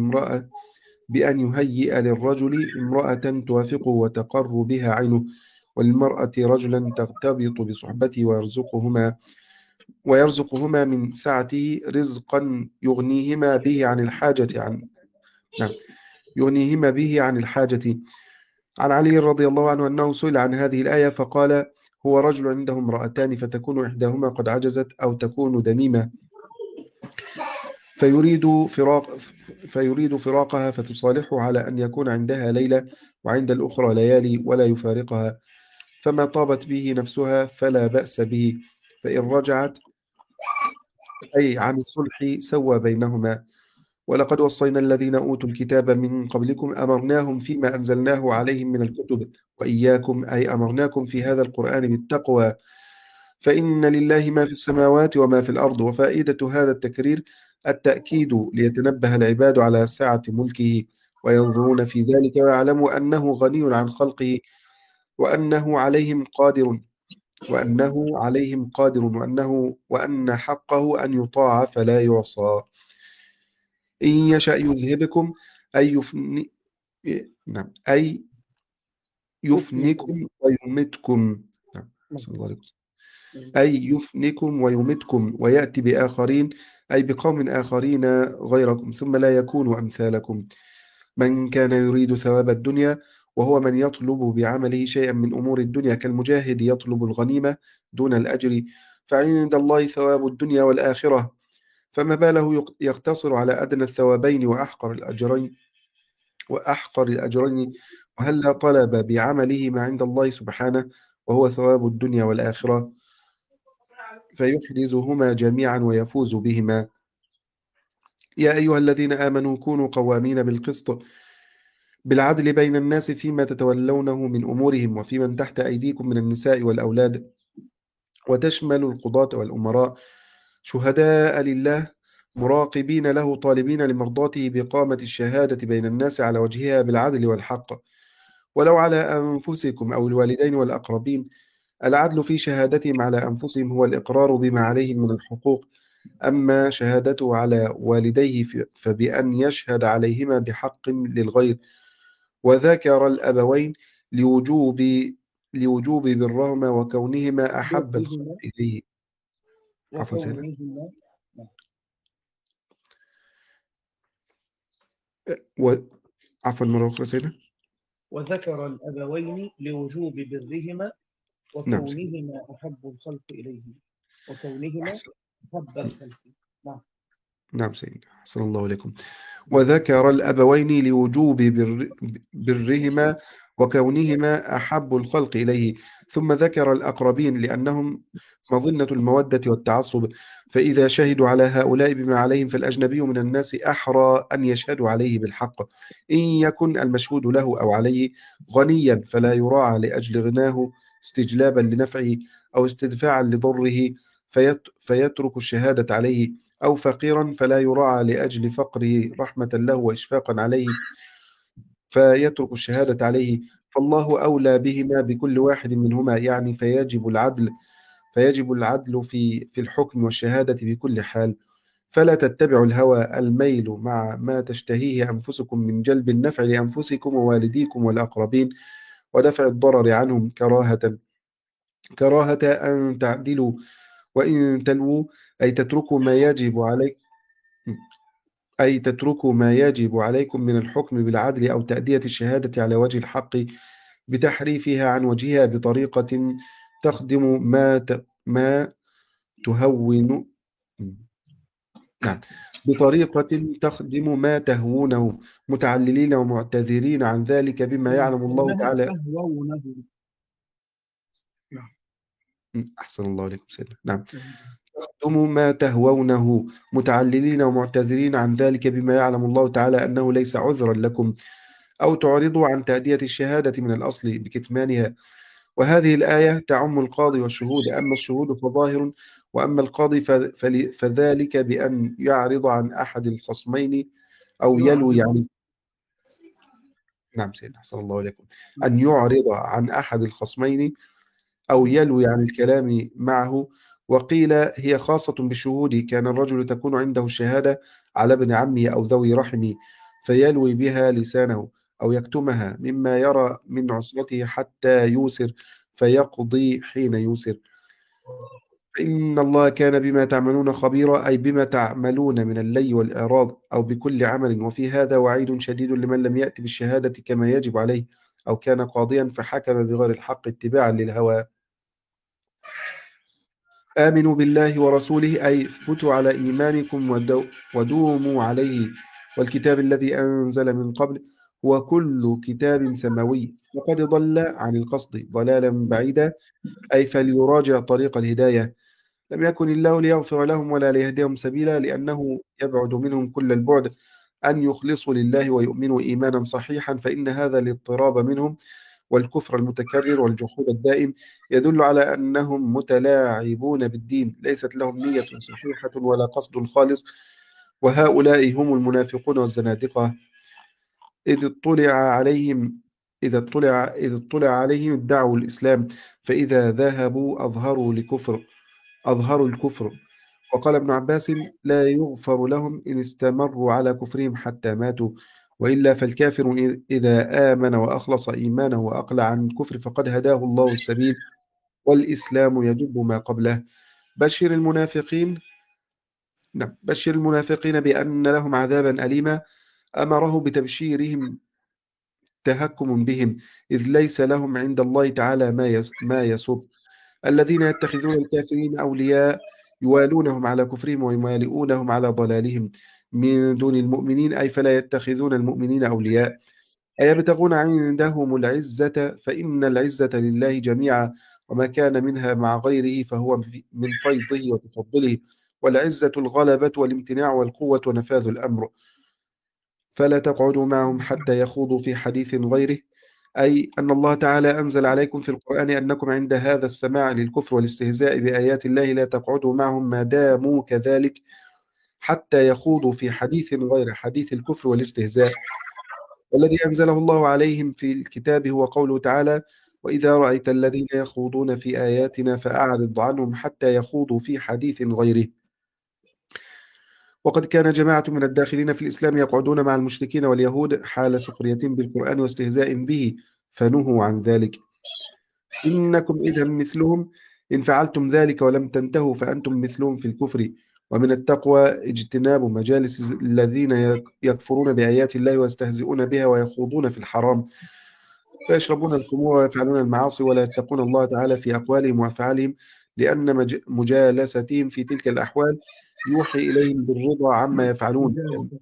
للرجل امرأة توافقه وتقر بها عينه، وللمرأة رجلا تغتبط بصحبته ويرزقهما من سعته رزقا يغنيهما به عن الحاجة. عن علي رضي الله عنه أنه سئل عن هذه الآية فقال: هو رجل عنده امرأتان فتكون إحداهما قد عجزت أو تكون دميمة، فيريد فراقها فتصالحه على أن يكون عندها ليلة وعند الأخرى ليالي ولا يفارقها، فما طابت به نفسها فلا بأس به، فإن رجعت أي عن الصلح سوى بينهما. ولقد وصينا الذين أوتوا الكتاب من قبلكم أمرناهم فيما أنزلناه عليهم من الكتب وإياكم، أي أمرناكم في هذا القرآن بالتقوى، فإن لله ما في السماوات وما في الأرض. وفائدة هذا التكرير التأكيد ليتنبه العباد على سعة ملكه وينظرون في ذلك ويعلموا أنه غني عن خلقه وأنه عليهم قادر وأن حقه أن يطاع فلا يعصى. إن يشأ يذهبكم أي يفني نعم أي يفنكم ويمتكم. نعم. صلى الله عليه وسلم. أي يفنكم ويمتكم ويأتي بآخرين أي بقوم آخرين غيركم ثم لا يكونوا أمثالكم. من كان يريد ثواب الدنيا وهو من يطلب بعمله شيئا من أمور الدنيا كالمجاهد يطلب الغنيمة دون الأجر فعند الله ثواب الدنيا والآخرة فما باله يقتصر على أدنى الثوابين وأحقر الأجرين وهلا طلب بعمله ما عند الله سبحانه وهو ثواب الدنيا والآخرة فيحرزهما جميعا ويفوز بهما. يا أيها الذين آمنوا كونوا قوامين بالقسط بالعدل بين الناس فيما تتولونه من أمورهم وفي من تحت أيديكم من النساء والأولاد وتشمل القضاة والأمراء شهداء لله مراقبين له طالبين لمرضاته بإقامة الشهادة بين الناس على وجهها بالعدل والحق ولو على أنفسكم أو الوالدين والأقربين. العدل في شهادتهم على أنفسهم هو الإقرار بما عليهم من الحقوق أما شهادته على والديه فبأن يشهد عليهما بحق للغير وذكر الأبوين لوجوب برهما وكونهما أحب الخلق إليه. عفوا سيدنا عفوا مرة أخرى سيدنا. وذكر الأبوين لوجوب برهما وكونهما أحب الخلق إليه وكونهما أحب الخلق. نعم سيدنا أحسن الله عليكم. وذكر الأبوين لوجوب برهما وكونهما أحب الخلق إليه ثم ذكر الأقربين لأنهم مظنة المودة والتعصب فإذا شهدوا على هؤلاء بما عليهم فالأجنبي من الناس أحرى أن يشهدوا عليه بالحق إن يكن المشهود له أو عليه غنيا فلا يراعى لأجل غناه استجلابا لنفعه أو استدفاعا لضره فيترك الشهادة عليه أو فقيرا فلا يراعى لأجل فقره رحمة له وإشفاقا عليه فيترك الشهادة عليه فالله أولى بهما بكل واحد منهما يعني فيجب العدل في الحكم والشهادة بكل حال فلا تتبعوا الهوى الميل مع ما تشتهيه أنفسكم من جلب النفع لأنفسكم ووالديكم والأقربين ودفع الضرر عنهم كراهة أن تعدلوا وإن تلووا أي تتركوا ما يجب عليكم من الحكم بالعدل أو تأدية الشهادة على وجه الحق بتحريفها عن وجهها بطريقة تخدم ما تهون تهونه متعللين ومعتذرين عن ذلك بما يعلم الله تعالى. أحسن الله عليكم سيدنا. نعم تخدم ما تهوونه متعللين ومعتذرين عن ذلك بما يعلم الله تعالى أنه ليس عذرا لكم أو تعرضوا عن تأدية الشهادة من الأصل بكتمانها. وهذه الآية تعم القاضي والشهود أما الشهود فظاهر وأما القاضي فذلك بأن يعرض عن أحد الخصمين أو يلوي يعني نعم سيدنا صلى الله عليكم أن يعرض عن أحد الخصمين أو يلوي عن الكلام معه. وقيل هي خاصة بالشهود كان الرجل تكون عنده الشهادة على ابن عمه أو ذوي رحمه فيلوي بها لسانه أو يكتمها مما يرى من عصمته حتى يوسر فيقضي حين يوسر. إن الله كان بما تعملون خبيرا أي بما تعملون من اللي والإعراض أو بكل عمل وفي هذا وعيد شديد لمن لم يأتي بالشهادة كما يجب عليه أو كان قاضيا فحكم بغير الحق اتباعا للهوى. آمنوا بالله ورسوله أي اثبتوا على إيمانكم ودوموا عليه والكتاب الذي أنزل من قبل هو كل كتاب سماوي فقد ضل عن القصد ضلالا بعيدا أي فليراجع طريق الهداية. لم يكن الله ليغفر لهم ولا ليهديهم سبيلا لأنه يبعد منهم كل البعد أن يخلصوا لله ويؤمنوا إيمانا صحيحا فإن هذا الاضطراب منهم والكفر المتكرر والجحود الدائم يدل على أنهم متلاعبون بالدين ليست لهم نية صحيحة ولا قصد خالص وهؤلاء هم المنافقون والزنادقة. إذ اطلع عليهم ادعوا الإسلام، فإذا ذهبوا أظهروا الكفر. وقال ابن عباس: لا يغفر لهم إن استمروا على كفرهم حتى ماتوا، وإلا فالكافر إذا آمن وأخلص إيمانه وأقلع عن الكفر فقد هداه الله السبيل، والإسلام يجب ما قبله. بشر المنافقين بشر المنافقين بأن لهم عذابا أليما. أمره بتبشيرهم تهكم بهم، إذ ليس لهم عند الله تعالى ما يسر. الذين يتخذون الكافرين أولياء يوالونهم على كفرهم ويمالئونهم على ضلالهم من دون المؤمنين، أي فلا يتخذون المؤمنين أولياء. أيبتغون عندهم العزة، فإن العزة لله جميعا، وما كان منها مع غيره فهو من فيضه وتفضله، والعزة الغلبة والامتناع والقوة ونفاذ الأمر. فلا تقعدوا معهم حتى يخوضوا في حديث غيره، أي أن الله تعالى أنزل عليكم في القرآن أنكم عند هذا السماع للكفر والاستهزاء بآيات الله لا تقعدوا معهم ما داموا كذلك حتى يخوضوا في حديث غير حديث الكفر والاستهزاء. والذي أنزله الله عليهم في الكتاب هو قوله تعالى: وإذا رأيت الذين يخوضون في آياتنا فأعرض عنهم حتى يخوضوا في حديث غيره. وقد كان جماعة من الداخلين في الإسلام يقعدون مع المشركين واليهود حال سخريتهم بالقرآن واستهزاء به، فنهوا عن ذلك. إنكم إذا مثلهم إن فعلتم ذلك ولم تنتهوا فأنتم مثلهم في الكفر. ومن التقوى اجتناب مجالس الذين يكفرون بآيات الله ويستهزئون بها ويخوضون في الحرام، فيشربون الخمور ويفعلون المعاصي ولا يتقون الله تعالى في أقوالهم وأفعالهم، لأن مجالستهم في تلك الأحوال يوحي إليهم بالرضا عما يفعلون،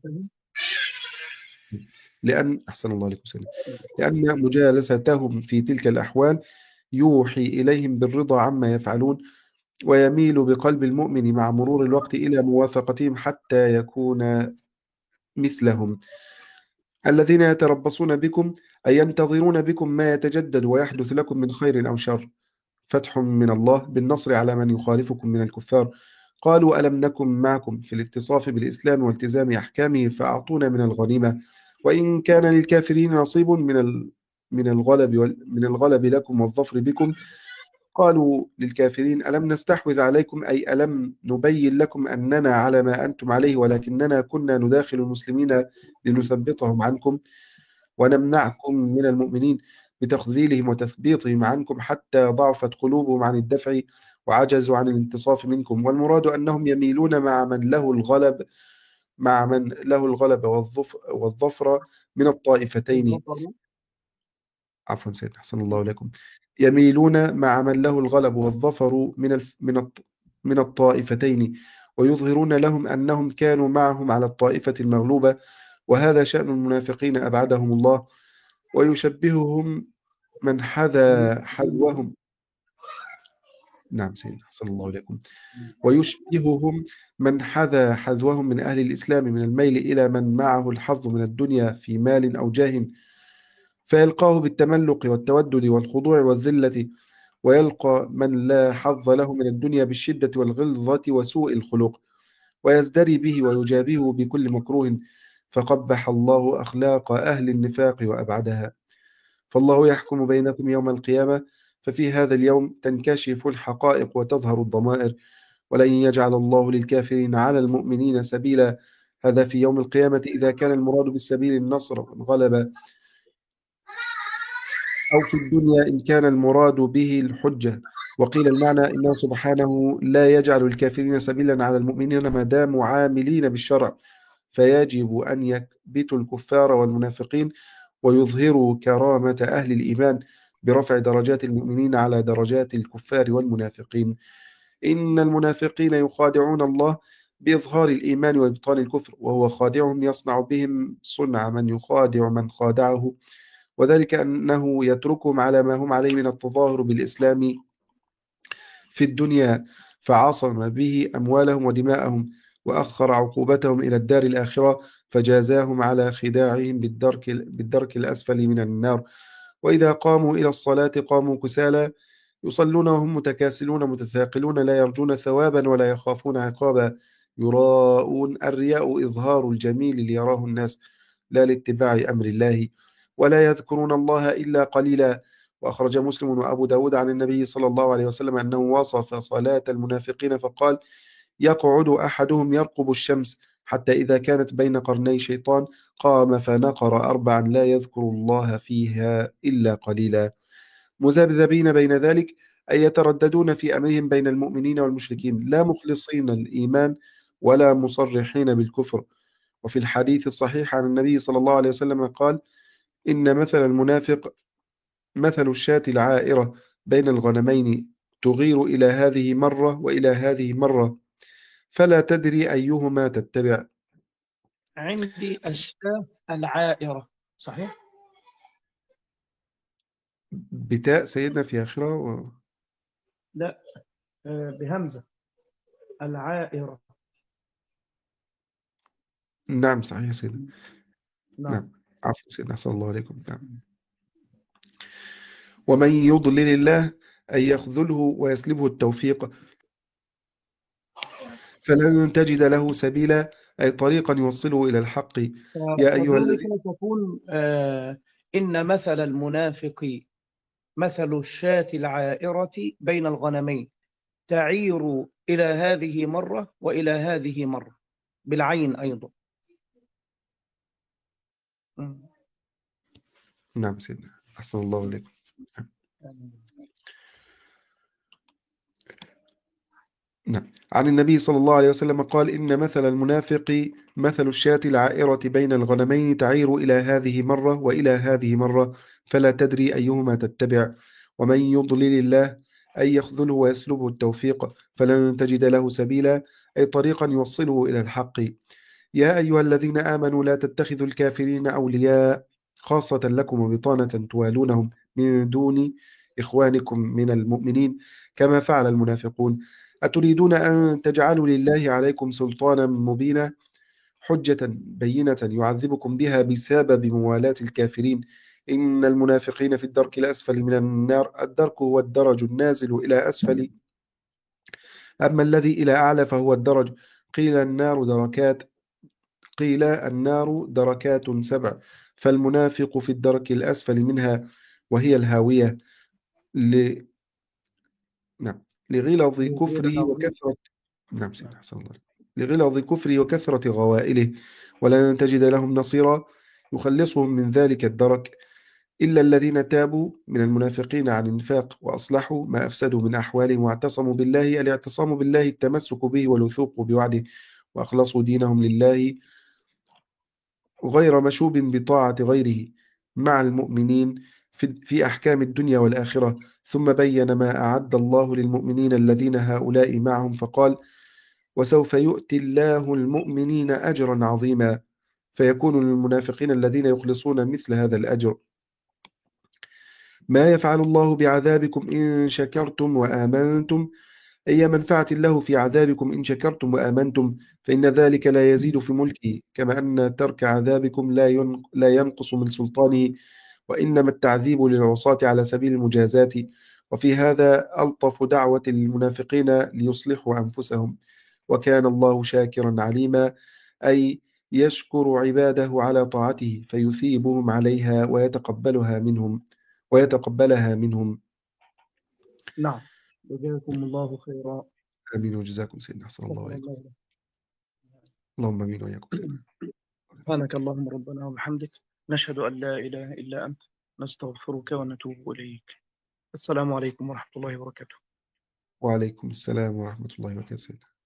أحسن الله عليكم سلام. لأن مجالستهم في تلك الأحوال يوحي إليهم بالرضا عما يفعلون، ويميل بقلب المؤمن مع مرور الوقت إلى موافقتهم حتى يكون مثلهم. الذين يتربصون بكم أي ينتظرون بكم ما يتجدد ويحدث لكم من خير أو شر، فتح من الله بالنصر على من يخالفكم من الكفار. قالوا: ألم نكن معكم في الاتصاف بالإسلام والتزام أحكامه فأعطونا من الغنيمة، وإن كان للكافرين نصيب من الغلب لكم والظفر بكم. قالوا للكافرين: ألم نستحوذ عليكم، أي ألم نبين لكم أننا على ما أنتم عليه ولكننا كنا نداخل المسلمين لنثبطهم عنكم ونمنعكم من المؤمنين بتخذيلهم وتثبيطهم عنكم حتى ضعفت قلوبهم عن الدفع وعجزوا عن الانتصاف منكم. والمراد أنهم يميلون مع من له الغلب والظفر من الطائفتين. عفوا سيد، أحسن الله لكم. يميلون مع من له الغلب والظفر من الطائفتين، ويظهرون لهم أنهم كانوا معهم على الطائفة المغلوبة، وهذا شأن المنافقين أبعدهم الله. ويشبههم من حذا حذوهم. نعم سيدنا، أحسن الله لكم. ويشبههم من حذا حذوهم من أهل الإسلام من الميل إلى من معه الحظ من الدنيا في مال أو جاه، فيلقاه بالتملق والتودد والخضوع والذلة، ويلقى من لا حظ له من الدنيا بالشدة والغلظة وسوء الخلق، ويزدري به ويجابهه بكل مكروه، فقبح الله أخلاق أهل النفاق وأبعدها. فالله يحكم بينكم يوم القيامة، ففي هذا اليوم تنكشف الحقائق وتظهر الضمائر، ولن يجعل الله للكافرين على المؤمنين سبيلا. هذا في يوم القيامة إذا كان المراد بالسبيل النصر والغلبة، أو في الدنيا إن كان المراد به الحجة. وقيل المعنى إنه سبحانه لا يجعل الكافرين سبيلا على المؤمنين ما داموا عاملين بالشرع، فيجب أن يكبتوا الكفار والمنافقين ويظهروا كرامة أهل الإيمان برفع درجات المؤمنين على درجات الكفار والمنافقين. إن المنافقين يخادعون الله بإظهار الإيمان وإبطال الكفر، وهو خادعهم يصنع بهم صنع من يخادع من خادعه، وذلك أنه يتركهم على ما هم عليه من التظاهر بالإسلام في الدنيا، فعصم به أموالهم ودماءهم، وأخر عقوبتهم إلى الدار الآخرة، فجازاهم على خداعهم بالدرك الأسفل من النار. وإذا قاموا إلى الصلاة قاموا كسالى يصلون وهم متكاسلون متثاقلون لا يرجون ثوابا ولا يخافون عقابا، يراءون. الرياء إظهار الجميل ليراه الناس، لا لاتباع أمر الله، ولا يذكرون الله إلا قليلا. وأخرج مسلم وأبو داود عن النبي صلى الله عليه وسلم أنه وصف صلاة المنافقين فقال: يقعد أحدهم يرقب الشمس حتى إذا كانت بين قرني شيطان قام فنقر 4 لا يذكر الله فيها إلا قليلا، مذبذبين بين ذلك، أي يترددون في أمرهم بين المؤمنين والمشركين، لا مخلصين الإيمان ولا مصرحين بالكفر. وفي الحديث الصحيح عن النبي صلى الله عليه وسلم قال: إن مثل المنافق مثل الشاة العائرة بين الغنمين، تغير إلى هذه مرة وإلى هذه مرة، فلا تدري أيهما تتبع. عندي الشاة العائرة، صحيح؟ بتاء سيدنا في آخرة لا، بهمزة، العائرة. نعم صحيح سيدنا. نعم. نعم عفوا سيدنا، أحسن الله عليكم. نعم. ومن يضلل الله أي يخذله ويسلبه التوفيق فلن تجد له سبيلا، أي طريقا يوصله إلى الحق. يا أيها فذلك الذين تكون إن مثل المنافق مثل الشاة العائرة بين الغنمين، تعير إلى هذه مرة وإلى هذه مرة، بالعين أيضا. نعم سيدنا، أحسن الله عليكم. نعم. عن النبي صلى الله عليه وسلم قال: إن مثل المنافق مثل الشاة العائرة بين الغنمين، تعير إلى هذه مرة وإلى هذه مرة، فلا تدري أيهما تتبع. ومن يضلل الله أي يخذله ويسلبه التوفيق فلن تجد له سبيلا، أي طريقا يوصله إلى الحق. يا أيها الذين آمنوا لا تتخذوا الكافرين أولياء، خاصة لكم بطانة توالونهم من دون إخوانكم من المؤمنين كما فعل المنافقون. أتريدون أن تجعلوا لله عليكم سلطانا مبينا، حجة بينة يعذبكم بها بسبب موالاة الكافرين؟ إن المنافقين في الدرك الأسفل من النار، الدرك هو الدرج النازل إلى أسفل، أما الذي إلى أعلى فهو الدرج. قيل النار دركات 7، فالمنافق في الدرك الأسفل منها وهي الهاوية، نعم لغلظ كفره وكثرة نعم سيدنا أحسن الله عليك. لغلظ كفره وكثرة غوائله، ولن تجد لهم نصيرا يخلصهم من ذلك الدرك إلا الذين تابوا من المنافقين عن النفاق وأصلحوا ما أفسدوا من أحوالهم واعتصموا بالله، الاعتصام بالله التمسك به والوثوق بوعده، وأخلصوا دينهم لله غير مشوب بطاعة غيره مع المؤمنين في أحكام الدنيا والآخرة. ثم بين ما أعد الله للمؤمنين الذين هؤلاء معهم فقال: وسوف يؤتي الله المؤمنين أجرا عظيما، فيكون للمنافقين الذين يخلصون مثل هذا الأجر. ما يفعل الله بعذابكم إن شكرتم وآمنتم، أي منفعة له في عذابكم إن شكرتم وآمنتم، فإن ذلك لا يزيد في ملكه، كما أن ترك عذابكم لا ينقص من سلطانه، وإنما التعذيب للعصاة على سبيل المجازاة. وفي هذا ألطف دعوة المنافقين ليصلحوا أنفسهم، وكان الله شاكرا عليما، أي يشكر عباده على طاعته فيثيبهم عليها ويتقبلها منهم. نعم، جزاكم الله خيرا. آمين وجزاكم سيدنا، أحسن الله عليكم. اللهم آمين وإياكم سيدنا. سبحانك اللهم ربنا وبحمدك، نشهد أن لا إله إلا أنت، نستغفرك ونتوب إليك. السلام عليكم ورحمة الله وبركاته. وعليكم السلام ورحمة الله وبركاته.